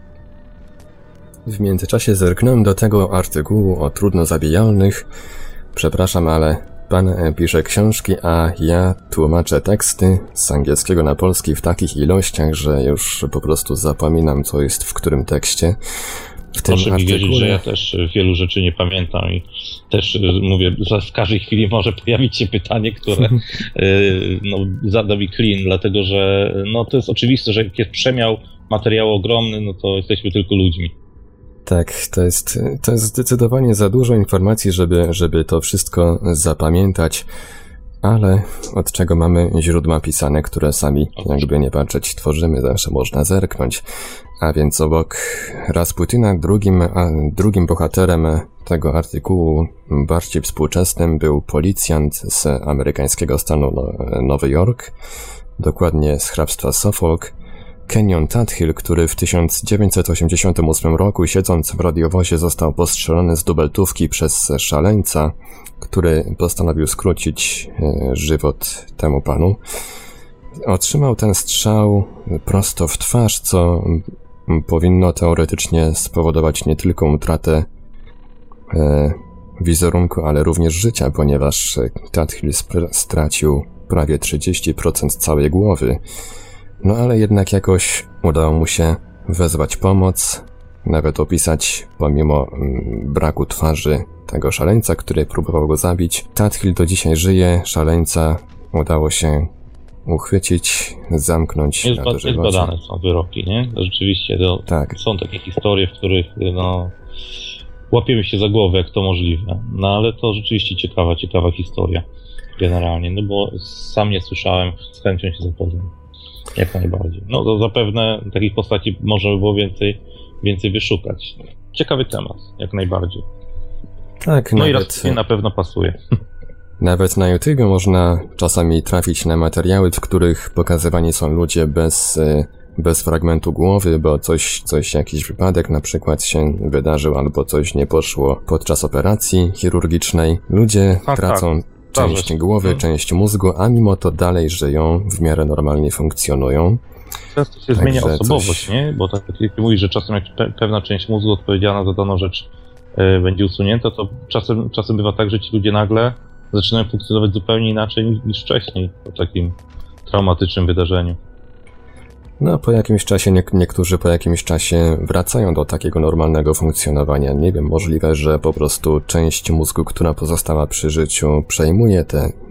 Speaker 1: W międzyczasie zerknąłem do tego artykułu o trudno zabijalnych. Przepraszam, ale pan pisze książki, a ja tłumaczę teksty z angielskiego na polski w takich ilościach, że już po prostu zapominam, co jest w którym tekście. W tym
Speaker 2: Proszę
Speaker 1: artykule...
Speaker 2: mi wierzyć, że ja też wielu rzeczy nie pamiętam i też mówię, że w każdej chwili może pojawić się pytanie, które no, zada mi klin, dlatego że no, to jest oczywiste, że jak jest przemiał materiału ogromny, no to jesteśmy tylko ludźmi.
Speaker 1: Tak, to jest, to jest zdecydowanie za dużo informacji, żeby, żeby to wszystko zapamiętać, ale od czego mamy źródła pisane, które sami, jakby nie patrzeć, tworzymy, zawsze można zerknąć. A więc obok Rasputina drugim, a drugim bohaterem tego artykułu, bardziej współczesnym, był policjant z amerykańskiego stanu Nowy Jork, dokładnie z hrabstwa Suffolk, Kenyon Tuthill, który w tysiąc dziewięćset osiemdziesiątym ósmym roku, siedząc w radiowozie, został postrzelony z dubeltówki przez szaleńca, który postanowił skrócić e, żywot temu panu. Otrzymał ten strzał prosto w twarz, co powinno teoretycznie spowodować nie tylko utratę e, wizerunku, ale również życia, ponieważ Tuthill spr- stracił prawie trzydzieści procent całej głowy. No ale jednak jakoś udało mu się wezwać pomoc, nawet opisać, pomimo braku twarzy tego szaleńca, który próbował go zabić. Tuthill do dzisiaj żyje, szaleńca udało się uchwycić, zamknąć
Speaker 2: jest
Speaker 1: na
Speaker 2: ba-
Speaker 1: dożywocie.
Speaker 2: Jest badane są wyroki, nie? Rzeczywiście, to
Speaker 1: tak.
Speaker 2: Są takie historie, w których no, łapiemy się za głowę, jak to możliwe. No ale to rzeczywiście ciekawa, ciekawa historia generalnie, no bo sam nie słyszałem, z chęcią się zapoznam. Jak najbardziej. No to zapewne takich postaci można by było więcej, więcej wyszukać. Ciekawy temat, jak najbardziej.
Speaker 1: Tak,
Speaker 2: no
Speaker 1: nawet,
Speaker 2: i Rasputin na pewno pasuje.
Speaker 1: Nawet na YouTube można czasami trafić na materiały, w których pokazywani są ludzie bez, bez fragmentu głowy, bo coś, coś, jakiś wypadek na przykład się wydarzył, albo coś nie poszło podczas operacji chirurgicznej. Ludzie
Speaker 2: A,
Speaker 1: tracą
Speaker 2: tak.
Speaker 1: część głowy, hmm. część mózgu, a mimo to dalej żyją, w miarę normalnie funkcjonują.
Speaker 2: Często się zmienia osobowość, coś... nie? Bo tak jak mówisz, że czasem jak pe- pewna część mózgu odpowiedzialna za daną rzecz yy, będzie usunięta, to czasem, czasem bywa tak, że ci ludzie nagle zaczynają funkcjonować zupełnie inaczej niż, niż wcześniej po takim traumatycznym wydarzeniu.
Speaker 1: No, po jakimś czasie, nie, niektórzy po jakimś czasie wracają do takiego normalnego funkcjonowania. Nie wiem, możliwe, że po prostu część mózgu, która pozostała przy życiu, przejmuje te,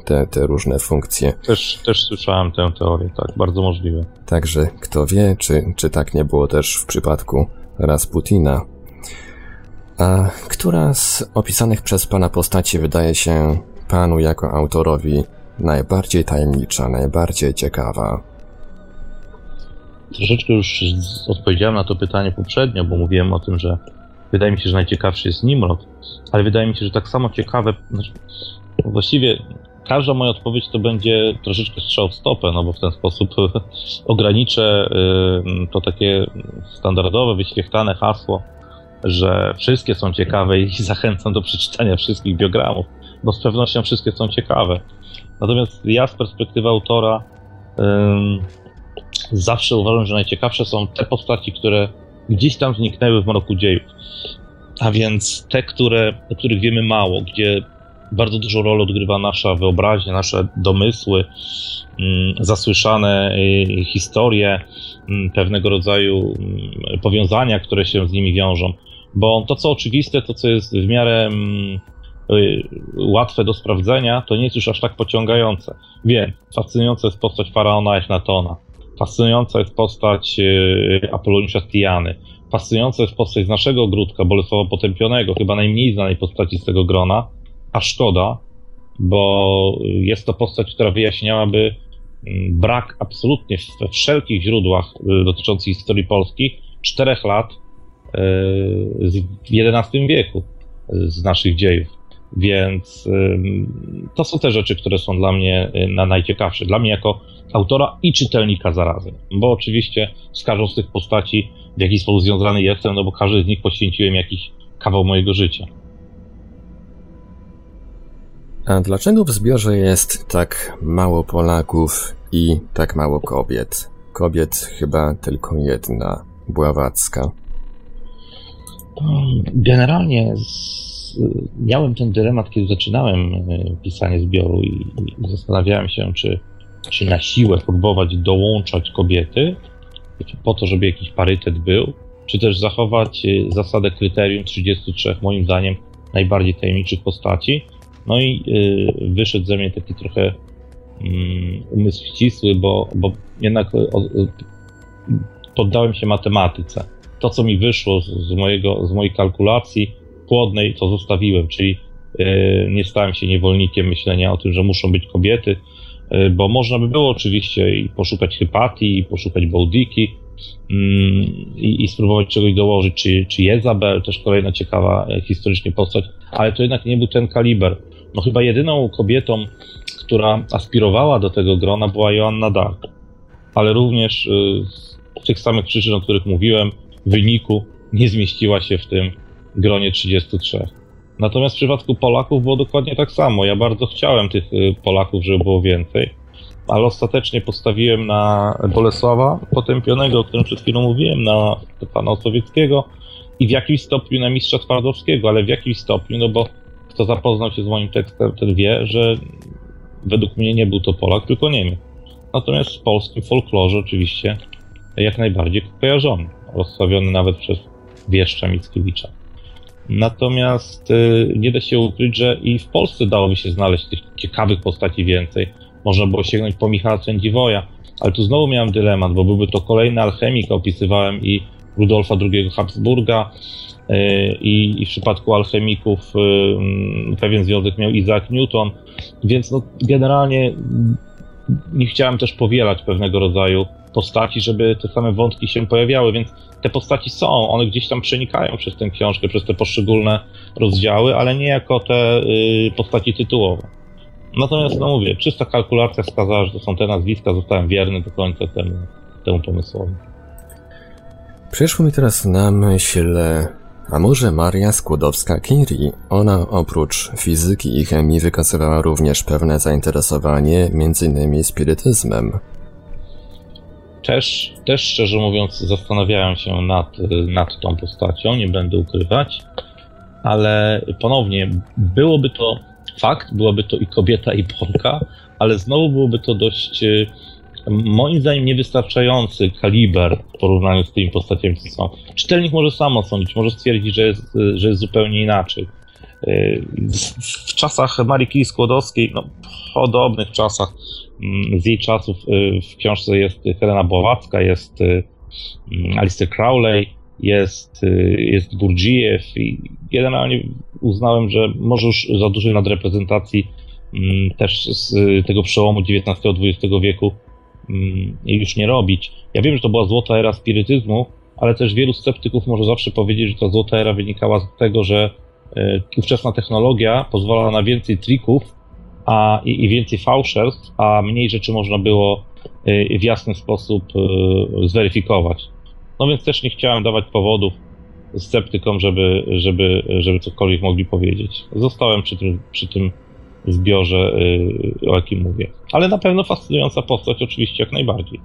Speaker 1: te, te różne funkcje.
Speaker 2: Też, też słyszałem tę teorię, tak, bardzo możliwe.
Speaker 1: Także kto wie, czy, czy tak nie było też w przypadku Rasputina. A która z opisanych przez pana postaci wydaje się panu jako autorowi najbardziej tajemnicza, najbardziej ciekawa?
Speaker 2: Troszeczkę już odpowiedziałem na to pytanie poprzednio, bo mówiłem o tym, że wydaje mi się, że najciekawszy jest Nimrod, ale wydaje mi się, że tak samo ciekawe, znaczy, właściwie każda moja odpowiedź to będzie troszeczkę strzał w stopę, no bo w ten sposób ograniczę to takie standardowe, wyświechtane hasło, że wszystkie są ciekawe i zachęcam do przeczytania wszystkich biogramów, bo z pewnością wszystkie są ciekawe. Natomiast ja z perspektywy autora ym, zawsze uważam, że najciekawsze są te postaci, które gdzieś tam zniknęły w mroku dziejów. A więc te, które, o których wiemy mało, gdzie bardzo dużą rolę odgrywa nasza wyobraźnia, nasze domysły, ym, zasłyszane y, historie, y, pewnego rodzaju y, powiązania, które się z nimi wiążą. Bo to, co oczywiste, to, co jest w miarę y, y, łatwe do sprawdzenia, to nie jest już aż tak pociągające. Wiem, fascynująca jest postać faraona Echnatona, fascynująca jest postać y, Apolloniusza z Tiany, fascynująca jest postać z naszego ogródka, Bolesława Potępionego, chyba najmniej znanej postaci z tego grona, a szkoda, bo jest to postać, która wyjaśniałaby brak absolutnie we wszelkich źródłach dotyczących historii polskich czterech lat w jedenastym wieku z naszych dziejów. Więc to są te rzeczy, które są dla mnie na najciekawsze. Dla mnie jako autora i czytelnika zarazem. Bo oczywiście z każdą z tych postaci w jakiś sposób związany jestem, no bo każdy z nich poświęciłem jakiś kawał mojego życia.
Speaker 1: A dlaczego w zbiorze jest tak mało Polaków i tak mało kobiet? Kobiet chyba tylko jedna, Bławacka.
Speaker 2: Generalnie z, miałem ten dylemat, kiedy zaczynałem pisanie zbioru i, i zastanawiałem się, czy, czy na siłę próbować dołączać kobiety, po to, żeby jakiś parytet był, czy też zachować zasadę kryterium trzydziestu trzech, moim zdaniem, najbardziej tajemniczych postaci. No i y, wyszedł ze mnie taki trochę y, umysł ścisły, bo, bo jednak o, o, poddałem się matematyce. To, co mi wyszło z, z, mojego, z mojej kalkulacji płodnej, to zostawiłem, czyli y, nie stałem się niewolnikiem myślenia o tym, że muszą być kobiety, y, bo można by było oczywiście i poszukać Hypatii, i poszukać Boudicki, y, i, i spróbować czegoś dołożyć, czy, czy Jezabel, też kolejna ciekawa historycznie postać, ale to jednak nie był ten kaliber. No chyba jedyną kobietą, która aspirowała do tego grona, była Joanna d'Arc, ale również y, z tych samych przyczyn, o których mówiłem, w wyniku nie zmieściła się w tym gronie trzydziestu trzech. Natomiast w przypadku Polaków było dokładnie tak samo. Ja bardzo chciałem tych y, Polaków, żeby było więcej, ale ostatecznie postawiłem na Bolesława Potępionego, o którym przed chwilą mówiłem, na pana Osowieckiego i w jakimś stopniu na mistrza Twardowskiego, ale w jakimś stopniu, no bo kto zapoznał się z moim tekstem, ten wie, że według mnie nie był to Polak, tylko Niemiec. Natomiast w polskim folklorze oczywiście jak najbardziej kojarzony, rozsławiony nawet przez wieszcza Mickiewicza. Natomiast y, nie da się ukryć, że i w Polsce dałoby się znaleźć tych ciekawych postaci więcej. Można było sięgnąć po Michała Sędziwoja, ale tu znowu miałem dylemat, bo byłby to kolejny alchemik, opisywałem i Rudolfa drugiego Habsburga, I, i w przypadku alchemików y, pewien związek miał Isaac Newton, więc no, generalnie nie chciałem też powielać pewnego rodzaju postaci, żeby te same wątki się pojawiały, więc te postaci są, one gdzieś tam przenikają przez tę książkę, przez te poszczególne rozdziały, ale nie jako te y, postaci tytułowe. Natomiast, no mówię, czysta kalkulacja wskazała, że to są te nazwiska, zostałem wierny do końca temu, temu pomysłowi.
Speaker 1: Przyszło mi teraz na myśl, a może Maria Skłodowska-Curie? Ona oprócz fizyki i chemii wykazywała również pewne zainteresowanie, między innymi spirytyzmem.
Speaker 2: Też, też szczerze mówiąc zastanawiałem się nad, nad tą postacią, nie będę ukrywać, ale ponownie byłoby to fakt, byłaby to i kobieta, i Polka, ale znowu byłoby to dość, moim zdaniem, niewystarczający kaliber w porównaniu z tymi postaciami, co są. Czytelnik może sam osądzić, może stwierdzić, że jest, że jest zupełnie inaczej. W czasach Marii Curie Skłodowskiej, no, w podobnych czasach, z jej czasów w książce jest Helena Blavatsky, jest Aleister Crowley, jest, jest Gurdjieff i generalnie uznałem, że może już za dużej nadreprezentacji też z tego przełomu dziewiętnastego dwudziestego wieku już nie robić. Ja wiem, że to była złota era spirytyzmu, ale też wielu sceptyków może zawsze powiedzieć, że ta złota era wynikała z tego, że ówczesna technologia pozwalała na więcej trików a, i, i więcej fałszerstw, a mniej rzeczy można było w jasny sposób zweryfikować. No więc też nie chciałem dawać powodów sceptykom, żeby, żeby, żeby cokolwiek mogli powiedzieć. Zostałem przy tym, przy tym zbiorze, o jakim mówię. Ale na pewno fascynująca postać, oczywiście, jak najbardziej.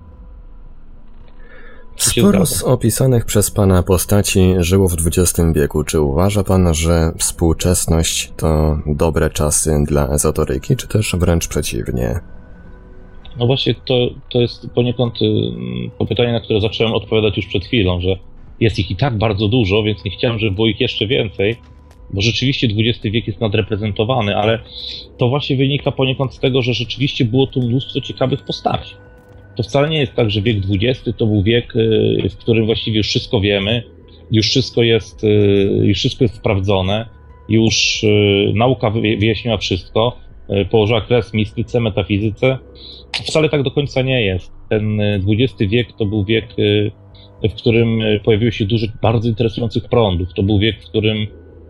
Speaker 1: Sporo z opisanych przez pana postaci żyło w dwudziestym wieku. Czy uważa pan, że współczesność to dobre czasy dla ezoteryki, czy też wręcz przeciwnie?
Speaker 2: No właśnie, to, to jest poniekąd to pytanie, na które zacząłem odpowiadać już przed chwilą, że jest ich i tak bardzo dużo, więc nie chciałem, żeby było ich jeszcze więcej, bo rzeczywiście dwudziesty wiek jest nadreprezentowany, ale to właśnie wynika poniekąd z tego, że rzeczywiście było tu mnóstwo ciekawych postaci. To wcale nie jest tak, że wiek dwudziesty to był wiek, w którym właściwie już wszystko wiemy, już wszystko jest, już wszystko jest sprawdzone, już nauka wyjaśniła wszystko, położyła kres mistyce, metafizyce. Wcale tak do końca nie jest. Ten dwudziesty wiek to był wiek, w którym pojawiło się dużo bardzo interesujących prądów. To był wiek, w którym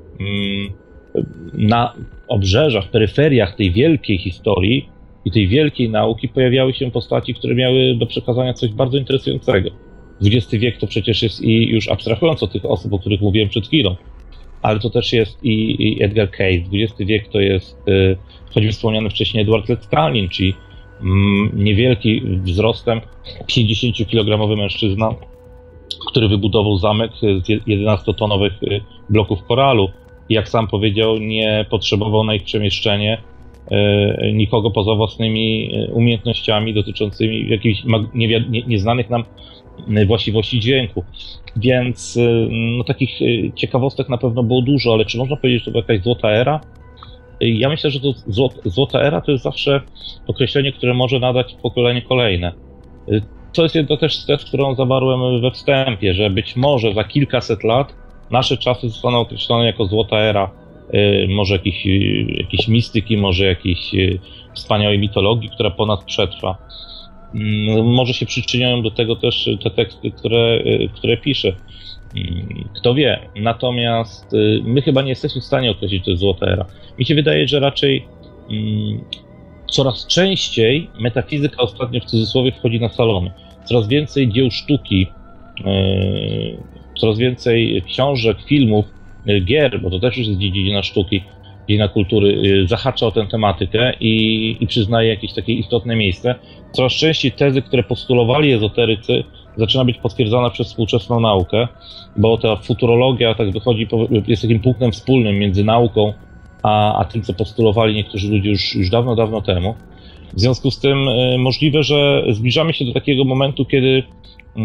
Speaker 2: na obrzeżach, peryferiach tej wielkiej historii i tej wielkiej nauki pojawiały się postaci, które miały do przekazania coś bardzo interesującego. dwudziesty wiek to przecież jest i już abstrahując od tych osób, o których mówiłem przed chwilą, ale to też jest i, i Edgar Cayce. dwudziesty wiek to jest y, choćby wspomniany wcześniej Edward Ledskalnin, czyli mm, niewielki wzrostem pięćdziesięciokilogramowy mężczyzna, który wybudował zamek z jedenastotonowych bloków koralu. I jak sam powiedział, nie potrzebował na ich przemieszczenie y, nikogo poza własnymi umiejętnościami dotyczącymi jakichś nie, nie, nieznanych nam właściwości dźwięku. Więc no, takich ciekawostek na pewno było dużo, ale czy można powiedzieć, że to była jakaś złota era? Ja myślę, że to złota era to jest zawsze określenie, które może nadać pokolenie kolejne. To jest jedna też z tez, którą zawarłem we wstępie, że być może za kilkaset lat nasze czasy zostaną określone jako złota era, może jakiejś, jakiejś mistyki, może jakiejś wspaniałej mitologii, która po nas przetrwa. Może się przyczyniają do tego też te teksty, które, które piszę. Kto wie. Natomiast my chyba nie jesteśmy w stanie określić, że to jest złota era. Mi się wydaje, że raczej um, coraz częściej metafizyka ostatnio w cudzysłowie wchodzi na salony. Coraz więcej dzieł sztuki, yy, coraz więcej książek, filmów, yy, gier, bo to też już jest dziedzina sztuki, dziedzina kultury, yy, zahacza o tę tematykę i, i przyznaje jakieś takie istotne miejsce. Coraz częściej tezy, które postulowali ezoterycy, zaczyna być potwierdzana przez współczesną naukę, bo ta futurologia tak wychodzi, jest takim punktem wspólnym między nauką a, a tym, co postulowali niektórzy ludzie już, już dawno, dawno temu. W związku z tym y, możliwe, że zbliżamy się do takiego momentu, kiedy, y,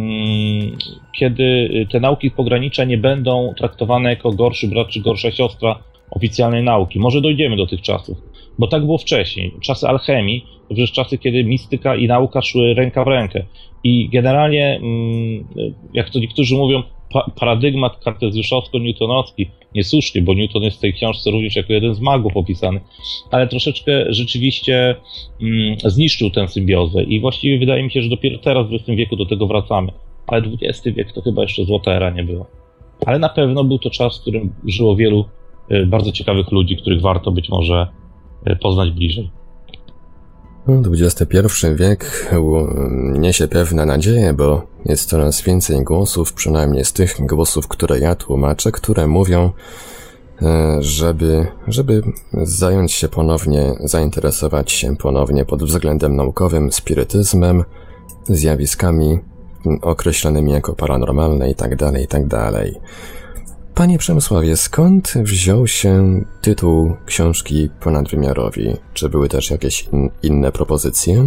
Speaker 2: kiedy te nauki pogranicza nie będą traktowane jako gorszy brat czy gorsza siostra oficjalnej nauki. Może dojdziemy do tych czasów, bo tak było wcześniej. Czasy alchemii to przecież czasy, kiedy mistyka i nauka szły ręka w rękę. I generalnie, jak to niektórzy mówią, paradygmat kartezjuszowsko-newtonowski, niesłusznie, bo Newton jest w tej książce również jako jeden z magów opisany, ale troszeczkę rzeczywiście mm, zniszczył tę symbiozę i właściwie wydaje mi się, że dopiero teraz w dwudziestym wieku do tego wracamy. Ale dwudziesty wiek to chyba jeszcze złota era nie było. Ale na pewno był to czas, w którym żyło wielu y, bardzo ciekawych ludzi, których warto być może y, poznać bliżej.
Speaker 1: dwudziesty pierwszy wiek niesie pewne nadzieje, bo jest coraz więcej głosów, przynajmniej z tych głosów, które ja tłumaczę, które mówią, żeby, żeby zająć się ponownie, zainteresować się ponownie pod względem naukowym spirytyzmem, zjawiskami określonymi jako paranormalne itd., itd. Panie Przemysławie, skąd wziął się tytuł książki Ponadwymiarowi? Czy były też jakieś in, inne propozycje?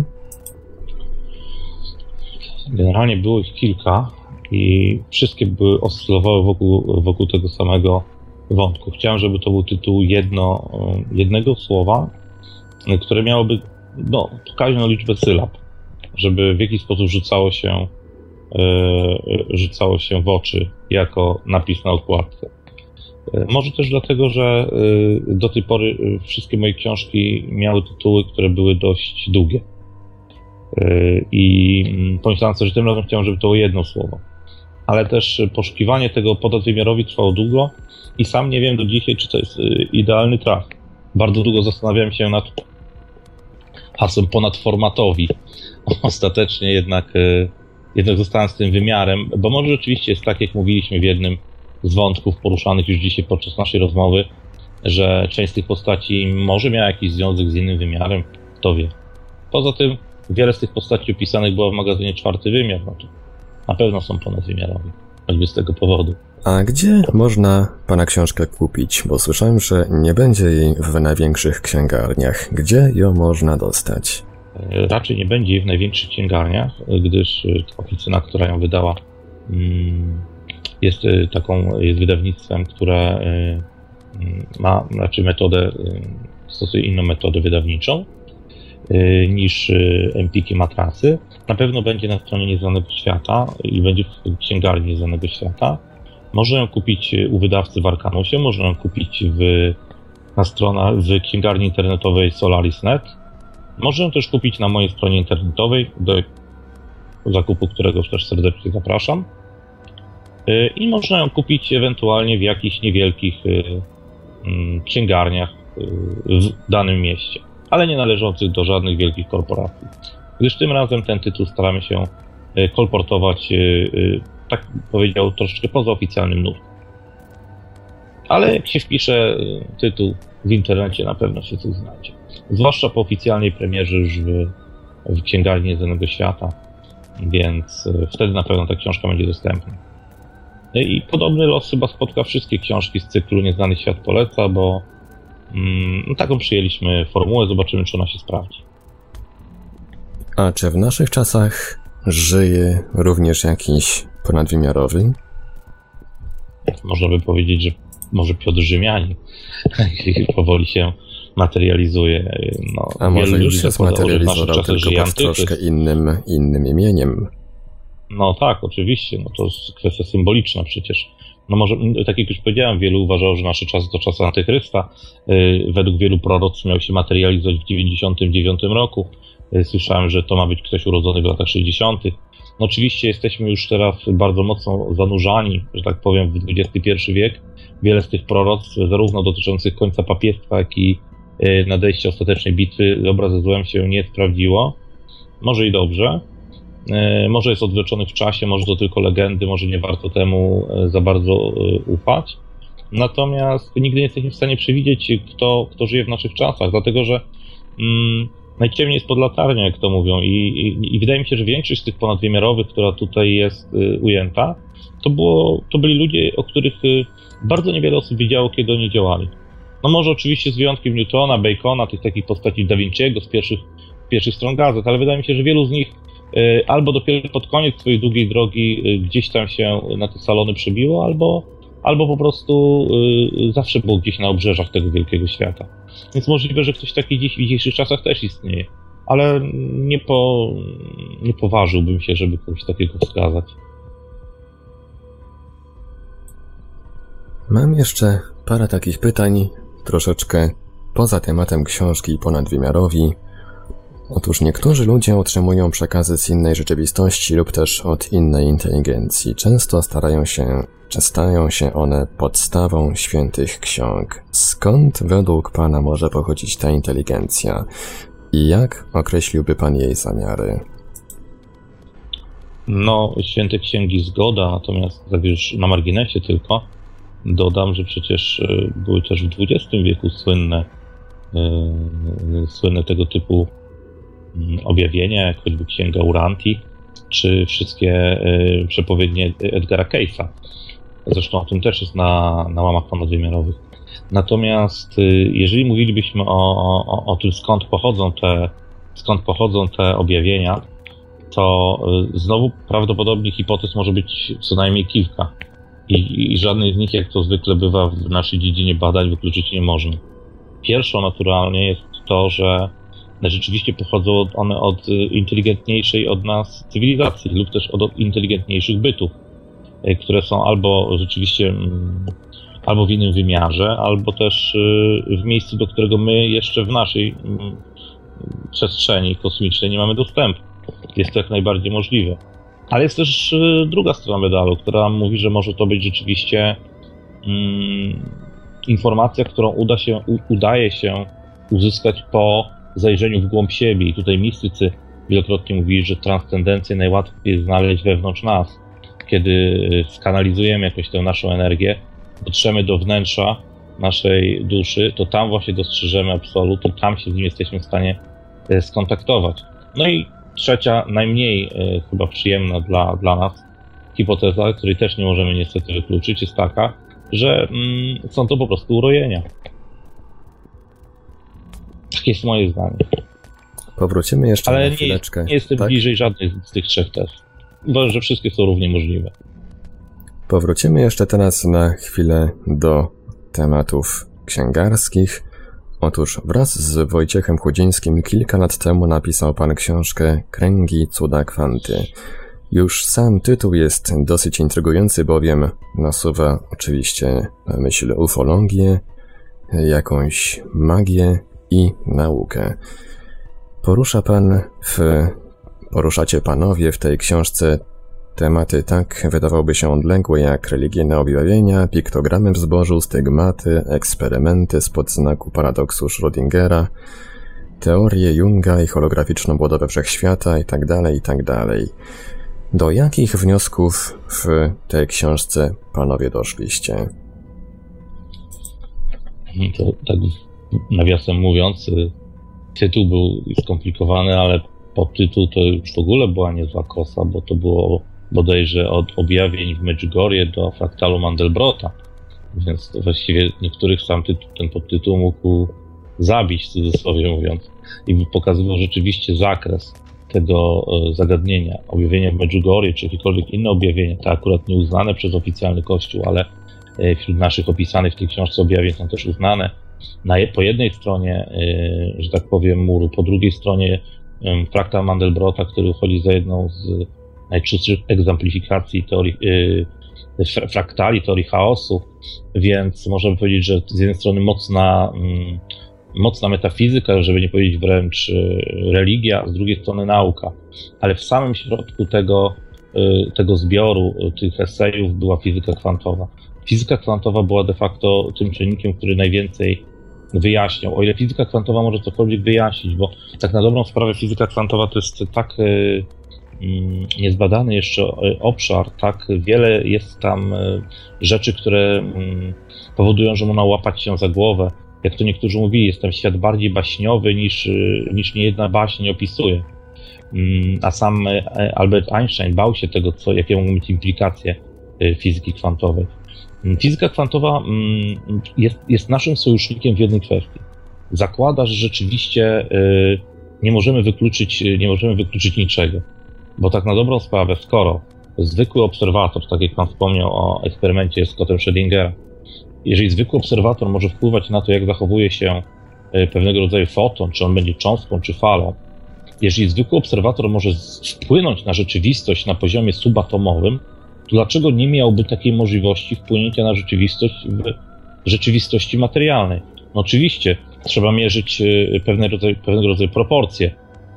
Speaker 2: Generalnie było ich kilka i wszystkie były oscylowały wokół, wokół tego samego wątków. Chciałem, żeby to był tytuł jedno, jednego słowa, które miałoby no, pokaźną liczbę sylab, żeby w jakiś sposób rzucało się, yy, rzucało się w oczy jako napis na okładce. Yy, może też dlatego, że yy, do tej pory yy, wszystkie moje książki miały tytuły, które były dość długie. Yy, I yy, pomyślałem sobie, że tym razem chciałem, żeby to było jedno słowo. Ale też poszukiwanie tego ponadwymiarowi trwało długo i sam nie wiem do dzisiaj, czy to jest yy, idealny traf. Bardzo długo zastanawiałem się nad hasłem ponadformatowi. Ostatecznie jednak, jednak zostałem z tym wymiarem, bo może rzeczywiście jest tak, jak mówiliśmy w jednym z wątków poruszanych już dzisiaj podczas naszej rozmowy, że część z tych postaci może miała jakiś związek z innym wymiarem, kto wie. Poza tym wiele z tych postaci opisanych było w magazynie Czwarty Wymiar, no to na pewno są ponadwymiarowi, choćby z tego powodu.
Speaker 1: A gdzie można pana książkę kupić? Bo słyszałem, że nie będzie jej w największych księgarniach. Gdzie ją można dostać?
Speaker 2: Raczej nie będzie jej w największych księgarniach, gdyż oficyna, która ją wydała, jest taką, jest wydawnictwem, które ma, znaczy metodę, stosuje inną metodę wydawniczą niż Empiki Matrasy. Na pewno będzie na stronie Nieznanego Świata i będzie w księgarni Nieznanego Świata. Można ją kupić u wydawcy w Arkanusie, można ją kupić w, na stronach, w księgarni internetowej Solaris kropka net. Można ją też kupić na mojej stronie internetowej, do zakupu którego też serdecznie zapraszam. I można ją kupić ewentualnie w jakichś niewielkich księgarniach w danym mieście, ale nie należących do żadnych wielkich korporacji. Gdyż tym razem ten tytuł staramy się kolportować, tak powiedział, troszeczkę poza oficjalnym nurtem. Ale jak się wpisze tytuł w internecie, na pewno się coś znajdzie. Zwłaszcza po oficjalnej premierze już w, w księgarni Nieznanego Świata, więc wtedy na pewno ta książka będzie dostępna. I podobny los chyba spotka wszystkie książki z cyklu Nieznany Świat poleca, bo mm, taką przyjęliśmy formułę, zobaczymy, czy ona się sprawdzi.
Speaker 1: A czy w naszych czasach żyje również jakiś ponadwymiarowy?
Speaker 2: Można by powiedzieć, że może Piotr Rzymianin powoli się materializuje. No,
Speaker 1: a może już się zmaterializował, tylko pod troszkę innym, innym imieniem.
Speaker 2: No tak, oczywiście, no to jest kwestia symboliczna przecież. No może, tak jak już powiedziałem, wielu uważało, że nasze czasy to czasy antychrysta. Yy, według wielu proroctw miał się materializować w dziewięćdziesiątym dziewiątym roku. Yy, słyszałem, że to ma być ktoś urodzony w latach sześćdziesiątych. No oczywiście jesteśmy już teraz bardzo mocno zanurzani, że tak powiem, w dwudziesty pierwszy wiek. Wiele z tych proroctw, zarówno dotyczących końca papiestwa, jak i yy, nadejścia ostatecznej bitwy dobra ze złem się nie sprawdziło. Może i dobrze. Może jest odwleczony w czasie, może to tylko legendy, może nie warto temu za bardzo ufać. Natomiast nigdy nie jesteśmy w stanie przewidzieć, kto, kto żyje w naszych czasach, dlatego że mm, najciemniej jest pod latarnią, jak to mówią. I, i, i wydaje mi się, że większość z tych ponadwymiarowych, która tutaj jest y, ujęta, to, było, to byli ludzie, o których y, bardzo niewiele osób wiedziało, kiedy oni działali. No może oczywiście z wyjątkiem Newtona, Bacona, tych takich postaci Da Vinciego z pierwszych, pierwszych stron gazet, ale wydaje mi się, że wielu z nich albo dopiero pod koniec swojej długiej drogi gdzieś tam się na te salony przebiło, albo, albo po prostu zawsze było gdzieś na obrzeżach tego wielkiego świata. Więc możliwe, że ktoś taki dziś w dzisiejszych czasach też istnieje, ale nie, po, nie poważyłbym się, żeby kogoś takiego wskazać.
Speaker 1: Mam jeszcze parę takich pytań, troszeczkę poza tematem książki i ponadwymiarowi. Otóż niektórzy ludzie otrzymują przekazy z innej rzeczywistości lub też od innej inteligencji. Często starają się, czy stają się one podstawą świętych ksiąg. Skąd według Pana może pochodzić ta inteligencja? I jak określiłby Pan jej zamiary?
Speaker 2: No, święte księgi zgoda, natomiast tak już na marginesie tylko dodam, że przecież były też w dwudziestym wieku słynne, yy, słynne tego typu objawienia, jak choćby Księga Uranti, czy wszystkie y, przepowiednie Edgara Case'a. Zresztą o tym też jest na, na łamach ponadwymiarowych. Natomiast y, jeżeli mówilibyśmy o, o, o tym, skąd pochodzą te, skąd pochodzą te objawienia, to y, znowu prawdopodobnie hipotez może być co najmniej kilka. I, i żadnej z nich, jak to zwykle bywa w naszej dziedzinie badań, wykluczyć nie można. Pierwszą naturalnie jest to, że rzeczywiście pochodzą one od inteligentniejszej od nas cywilizacji lub też od inteligentniejszych bytów, które są albo rzeczywiście albo w innym wymiarze, albo też w miejscu, do którego my jeszcze w naszej przestrzeni kosmicznej nie mamy dostępu. Jest to jak najbardziej możliwe. Ale jest też druga strona medalu, która mówi, że może to być rzeczywiście mm, informacja, którą uda się, u, udaje się uzyskać po zajrzeniu w głąb siebie. I tutaj mistycy wielokrotnie mówili, że transcendencję najłatwiej jest znaleźć wewnątrz nas. Kiedy skanalizujemy jakoś tę naszą energię, dotrzemy do wnętrza naszej duszy, to tam właśnie dostrzeżemy absolut i tam się z nim jesteśmy w stanie skontaktować. No i trzecia, najmniej e, chyba przyjemna dla, dla nas hipoteza, której też nie możemy niestety wykluczyć, jest taka, że mm, są to po prostu urojenia. Takie jest moje zdanie.
Speaker 1: Powrócimy jeszcze
Speaker 2: Ale
Speaker 1: na
Speaker 2: nie,
Speaker 1: chwileczkę.
Speaker 2: nie jestem
Speaker 1: tak? bliżej
Speaker 2: żadnej z tych trzech też. Uważam, że wszystkie są równie możliwe.
Speaker 1: Powrócimy jeszcze teraz na chwilę do tematów księgarskich. Otóż wraz z Wojciechem Chudzińskim kilka lat temu napisał pan książkę Kręgi cuda kwanty. Już sam tytuł jest dosyć intrygujący, bowiem nasuwa oczywiście na myśl ufologię, jakąś magię i naukę. Porusza pan w, poruszacie panowie w tej książce tematy tak wydawałoby się odległe jak religijne objawienia, piktogramy w zbożu, stygmaty, eksperymenty spod znaku paradoksu Schrödingera, teorie Junga i holograficzną budowę wszechświata itd., itd. Do jakich wniosków w tej książce panowie doszliście?
Speaker 2: To tak nawiasem mówiąc, tytuł był skomplikowany, ale podtytuł to już w ogóle była niezła kosa, bo to było bodajże od objawień w Medjugorje do fraktalu Mandelbrota, więc to właściwie niektórych sam tytuł, ten podtytuł mógł zabić, w cudzysłowie mówiąc, i pokazywał rzeczywiście zakres tego zagadnienia. Objawienia w Medjugorje, czy jakiekolwiek inne objawienia, te akurat nieuznane przez oficjalny kościół, ale wśród naszych opisanych w tej książce objawień są też uznane. Na, po jednej stronie, że tak powiem, muru, po drugiej stronie fraktal Mandelbrota, który uchodzi za jedną z najczystszych egzemplifikacji teorii, yy, fraktali, teorii chaosu, więc możemy powiedzieć, że z jednej strony mocna, yy, mocna metafizyka, żeby nie powiedzieć wręcz yy, religia, a z drugiej strony nauka. Ale w samym środku tego, yy, tego zbioru yy, tych esejów była fizyka kwantowa. Fizyka kwantowa była de facto tym czynnikiem, który najwięcej wyjaśniał. O ile fizyka kwantowa może cokolwiek wyjaśnić, bo tak na dobrą sprawę fizyka kwantowa to jest tak yy, niezbadany jeszcze obszar, tak wiele jest tam rzeczy, które powodują, że można łapać się za głowę. Jak to niektórzy mówili, jest tam świat bardziej baśniowy niż, niż niejedna baśń opisuje. A sam Albert Einstein bał się tego, co, jakie mogą być implikacje fizyki kwantowej. Fizyka kwantowa jest, jest naszym sojusznikiem w jednej kwestii. Zakłada, że rzeczywiście nie możemy wykluczyć, nie możemy wykluczyć niczego. Bo tak na dobrą sprawę, skoro zwykły obserwator, tak jak pan wspomniał o eksperymencie z kotem Schrödingera, jeżeli zwykły obserwator może wpływać na to, jak zachowuje się pewnego rodzaju foton, czy on będzie cząstką, czy falą, jeżeli zwykły obserwator może wpłynąć na rzeczywistość na poziomie subatomowym, to dlaczego nie miałby takiej możliwości wpłynięcia na rzeczywistość w rzeczywistości materialnej? No oczywiście, trzeba mierzyć pewne rodzaj, pewnego rodzaju proporcje.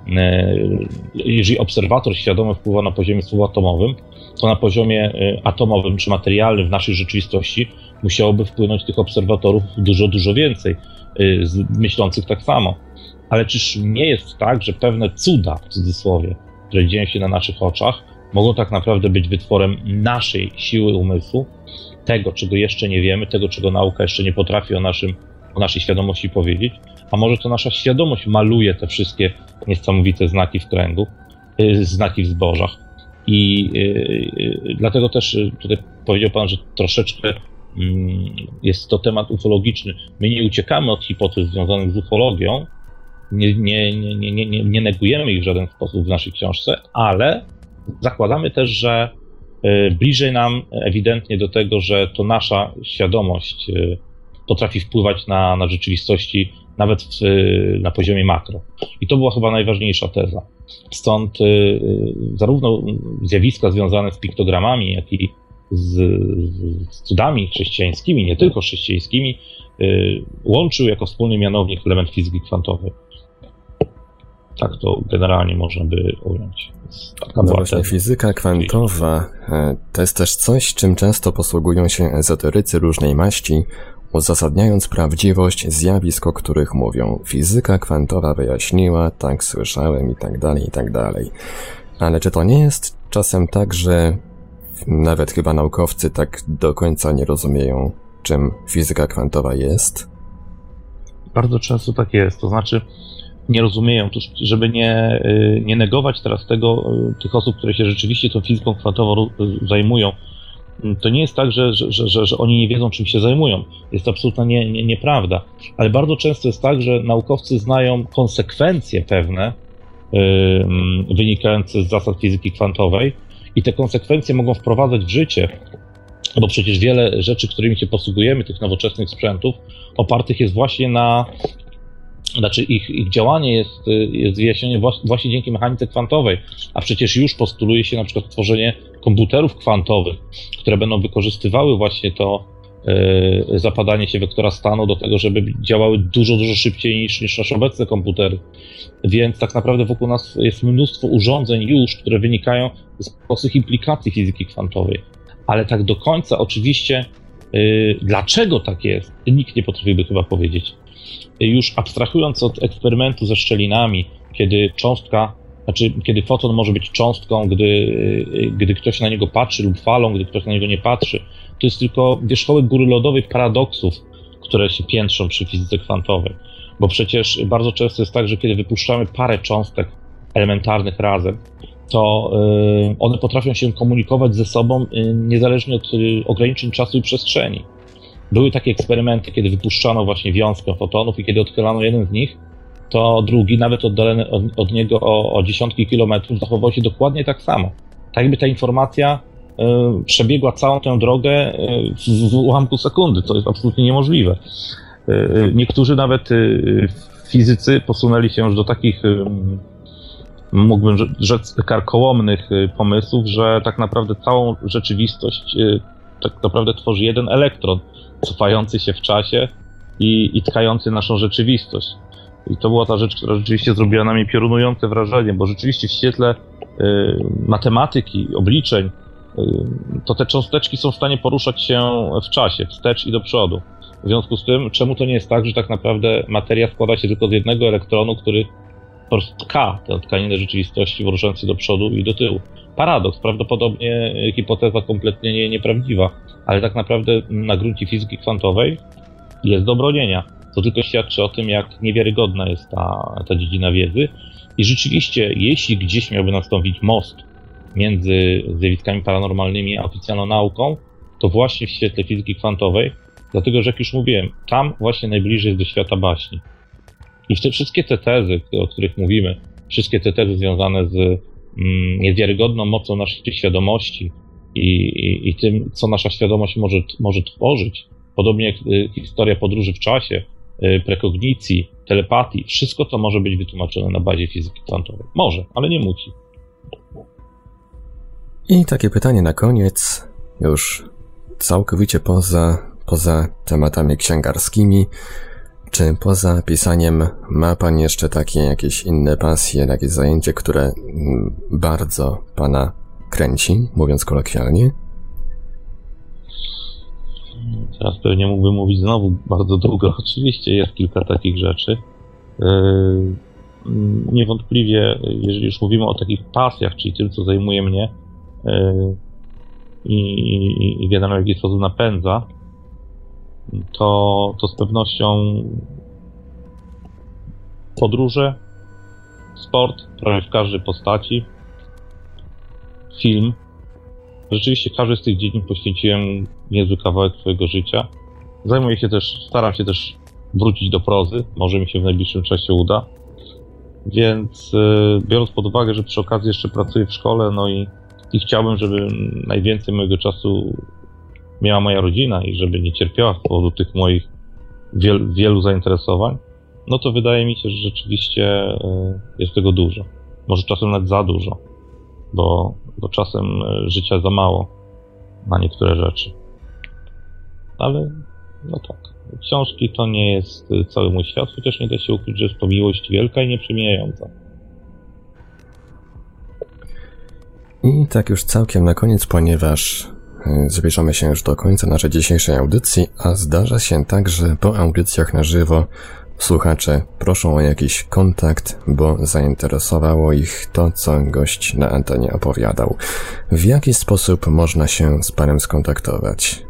Speaker 2: Jeżeli obserwator świadomy wpływa na poziomie subatomowym, to na poziomie atomowym czy materialnym w naszej rzeczywistości musiałoby wpłynąć tych obserwatorów dużo, dużo więcej, myślących tak samo. Ale czyż nie jest tak, że pewne cuda, w cudzysłowie, które dzieją się na naszych oczach, mogą tak naprawdę być wytworem naszej siły umysłu, tego, czego jeszcze nie wiemy, tego, czego nauka jeszcze nie potrafi o, naszym, o naszej świadomości powiedzieć, a może to nasza świadomość maluje te wszystkie niesamowite znaki w kręgu, yy, znaki w zbożach. I yy, yy, dlatego też yy, tutaj powiedział pan, że troszeczkę yy, jest to temat ufologiczny. My nie uciekamy od hipotez związanych z ufologią, nie, nie, nie, nie, nie, nie negujemy ich w żaden sposób w naszej książce, ale zakładamy też, że bliżej nam ewidentnie do tego, że to nasza świadomość potrafi wpływać na, na rzeczywistości nawet w, na poziomie makro. I to była chyba najważniejsza teza. Stąd zarówno zjawiska związane z piktogramami, jak i z, z cudami chrześcijańskimi, nie tylko chrześcijańskimi, łączył jako wspólny mianownik element fizyki kwantowej. Tak to generalnie można by ująć.
Speaker 1: No właśnie, teza. Fizyka kwantowa to jest też coś, czym często posługują się ezoterycy różnej maści, uzasadniając prawdziwość zjawisk, o których mówią. Fizyka kwantowa wyjaśniła, tak słyszałem i tak dalej, i tak dalej. Ale czy to nie jest czasem tak, że nawet chyba naukowcy tak do końca nie rozumieją, czym fizyka kwantowa jest?
Speaker 2: Bardzo często tak jest, to znaczy nie rozumieją, to żeby nie, nie negować teraz tego, tych osób, które się rzeczywiście tą fizyką kwantową zajmują. To nie jest tak, że, że, że, że oni nie wiedzą, czym się zajmują. Jest to absolutnie nie, nie, nieprawda. Ale bardzo często jest tak, że naukowcy znają konsekwencje pewne yy, wynikające z zasad fizyki kwantowej i te konsekwencje mogą wprowadzać w życie, bo przecież wiele rzeczy, którymi się posługujemy, tych nowoczesnych sprzętów, opartych jest właśnie na... Znaczy ich, ich działanie jest, jest wyjaśnione właśnie dzięki mechanice kwantowej, a przecież już postuluje się na przykład tworzenie komputerów kwantowych, które będą wykorzystywały właśnie to yy, zapadanie się wektora stanu do tego, żeby działały dużo, dużo szybciej niż, niż nasze obecne komputery. Więc tak naprawdę wokół nas jest mnóstwo urządzeń już, które wynikają z prostych implikacji fizyki kwantowej. Ale tak do końca oczywiście yy, dlaczego tak jest, nikt nie potrafiłby chyba powiedzieć. Już abstrahując od eksperymentu ze szczelinami, kiedy cząstka, znaczy kiedy foton może być cząstką, gdy, gdy ktoś na niego patrzy, lub falą, gdy ktoś na niego nie patrzy, to jest tylko wierzchołek góry lodowej paradoksów, które się piętrzą przy fizyce kwantowej. Bo przecież bardzo często jest tak, że kiedy wypuszczamy parę cząstek elementarnych razem, to one potrafią się komunikować ze sobą niezależnie od ograniczeń czasu i przestrzeni. Były takie eksperymenty, kiedy wypuszczano właśnie wiązkę fotonów i kiedy odchylano jeden z nich, to drugi, nawet oddalony od, od niego o, o dziesiątki kilometrów, zachowywał się dokładnie tak samo. Tak jakby ta informacja y, przebiegła całą tę drogę y, w, w ułamku sekundy, co jest absolutnie niemożliwe. Y, y, niektórzy nawet y, fizycy posunęli się już do takich, y, mógłbym rzec, karkołomnych y, pomysłów, że tak naprawdę całą rzeczywistość y, tak naprawdę tworzy jeden elektron, cofający się w czasie i, i tkający naszą rzeczywistość. I to była ta rzecz, która rzeczywiście zrobiła na mnie piorunujące wrażenie, bo rzeczywiście w świetle y, matematyki, obliczeń, y, to te cząsteczki są w stanie poruszać się w czasie, wstecz i do przodu. W związku z tym, czemu to nie jest tak, że tak naprawdę materia składa się tylko z jednego elektronu, który po prostu tka tę tkaninę rzeczywistości, poruszając się do przodu i do tyłu. Paradoks, prawdopodobnie hipoteza kompletnie nie, nieprawdziwa, ale tak naprawdę na gruncie fizyki kwantowej jest do obronienia. To tylko świadczy o tym, jak niewiarygodna jest ta, ta dziedzina wiedzy. I rzeczywiście, jeśli gdzieś miałby nastąpić most między zjawiskami paranormalnymi a oficjalną nauką, to właśnie w świetle fizyki kwantowej, dlatego że jak już mówiłem, tam właśnie najbliżej jest do świata baśni. I te, wszystkie te tezy, o których mówimy, wszystkie te tezy związane z mm, niewiarygodną mocą naszej świadomości i, i, i tym, co nasza świadomość może, może tworzyć, podobnie jak y, historia podróży w czasie, y, prekognicji, telepatii, wszystko to może być wytłumaczone na bazie fizyki kwantowej. Może, ale nie musi.
Speaker 1: I takie pytanie na koniec, już całkowicie poza, poza tematami księgarskimi. Czy poza pisaniem ma pan jeszcze takie jakieś inne pasje, takie zajęcie, które bardzo pana kręci, mówiąc kolokwialnie?
Speaker 2: Teraz pewnie mógłbym mówić znowu bardzo długo. Oczywiście jest kilka takich rzeczy. Niewątpliwie, jeżeli już mówimy o takich pasjach, czyli tym, co zajmuje mnie i, i, i wiadomo, w jaki sposób napędza, to, to z pewnością podróże, sport, prawie w każdej postaci, film. Rzeczywiście każdy z tych dziedzin poświęciłem niezły kawałek swojego życia. Zajmuję się też, staram się też wrócić do prozy, może mi się w najbliższym czasie uda. Więc yy, biorąc pod uwagę, że przy okazji jeszcze pracuję w szkole, no i i chciałbym, żeby najwięcej mojego czasu miała moja rodzina i żeby nie cierpiała z powodu tych moich wiel, wielu zainteresowań, no to wydaje mi się, że rzeczywiście jest tego dużo. Może czasem nawet za dużo, bo, bo czasem życia za mało na niektóre rzeczy. Ale no tak, książki to nie jest cały mój świat, chociaż nie da się ukryć, że jest to miłość wielka i nieprzemijająca.
Speaker 1: I tak już całkiem na koniec, ponieważ zbliżamy się już do końca naszej dzisiejszej audycji, a zdarza się tak, że po audycjach na żywo słuchacze proszą o jakiś kontakt, bo zainteresowało ich to, co gość na antenie opowiadał. W jaki sposób można się z panem skontaktować?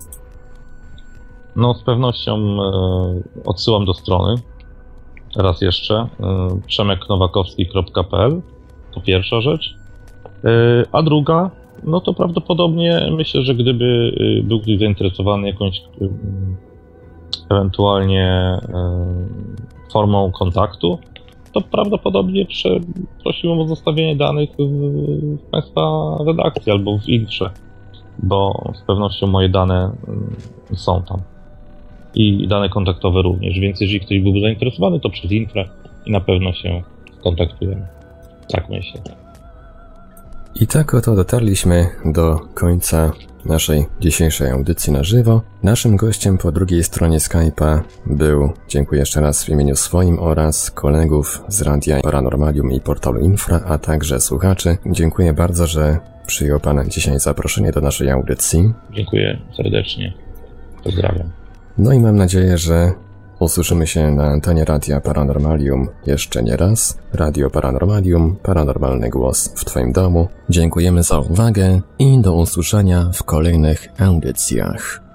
Speaker 2: No z pewnością e, odsyłam do strony, raz jeszcze, e, przemek nowakowski kropka p l, to pierwsza rzecz. E, a druga, no to prawdopodobnie myślę, że gdyby był ktoś zainteresowany jakąś e, ewentualnie e, formą kontaktu, to prawdopodobnie prze, prosiłbym o zostawienie danych w, w Państwa redakcji albo w Infrze, bo z pewnością moje dane e, są tam. I dane kontaktowe również, więc jeżeli ktoś byłby zainteresowany, to przez Infrę i na pewno się skontaktujemy. Tak myślę.
Speaker 1: I tak oto dotarliśmy do końca naszej dzisiejszej audycji na żywo. Naszym gościem po drugiej stronie Skype'a był, dziękuję jeszcze raz w imieniu swoim oraz kolegów z Radia Paranormalium i portalu Infra, a także słuchaczy. Dziękuję bardzo, że przyjął Pan dzisiaj zaproszenie do naszej audycji.
Speaker 2: Dziękuję serdecznie. Pozdrawiam.
Speaker 1: No i mam nadzieję, że usłyszymy się na antenie Radia Paranormalium jeszcze nie raz. Radio Paranormalium, paranormalny głos w Twoim domu. Dziękujemy za uwagę i do usłyszenia w kolejnych audycjach.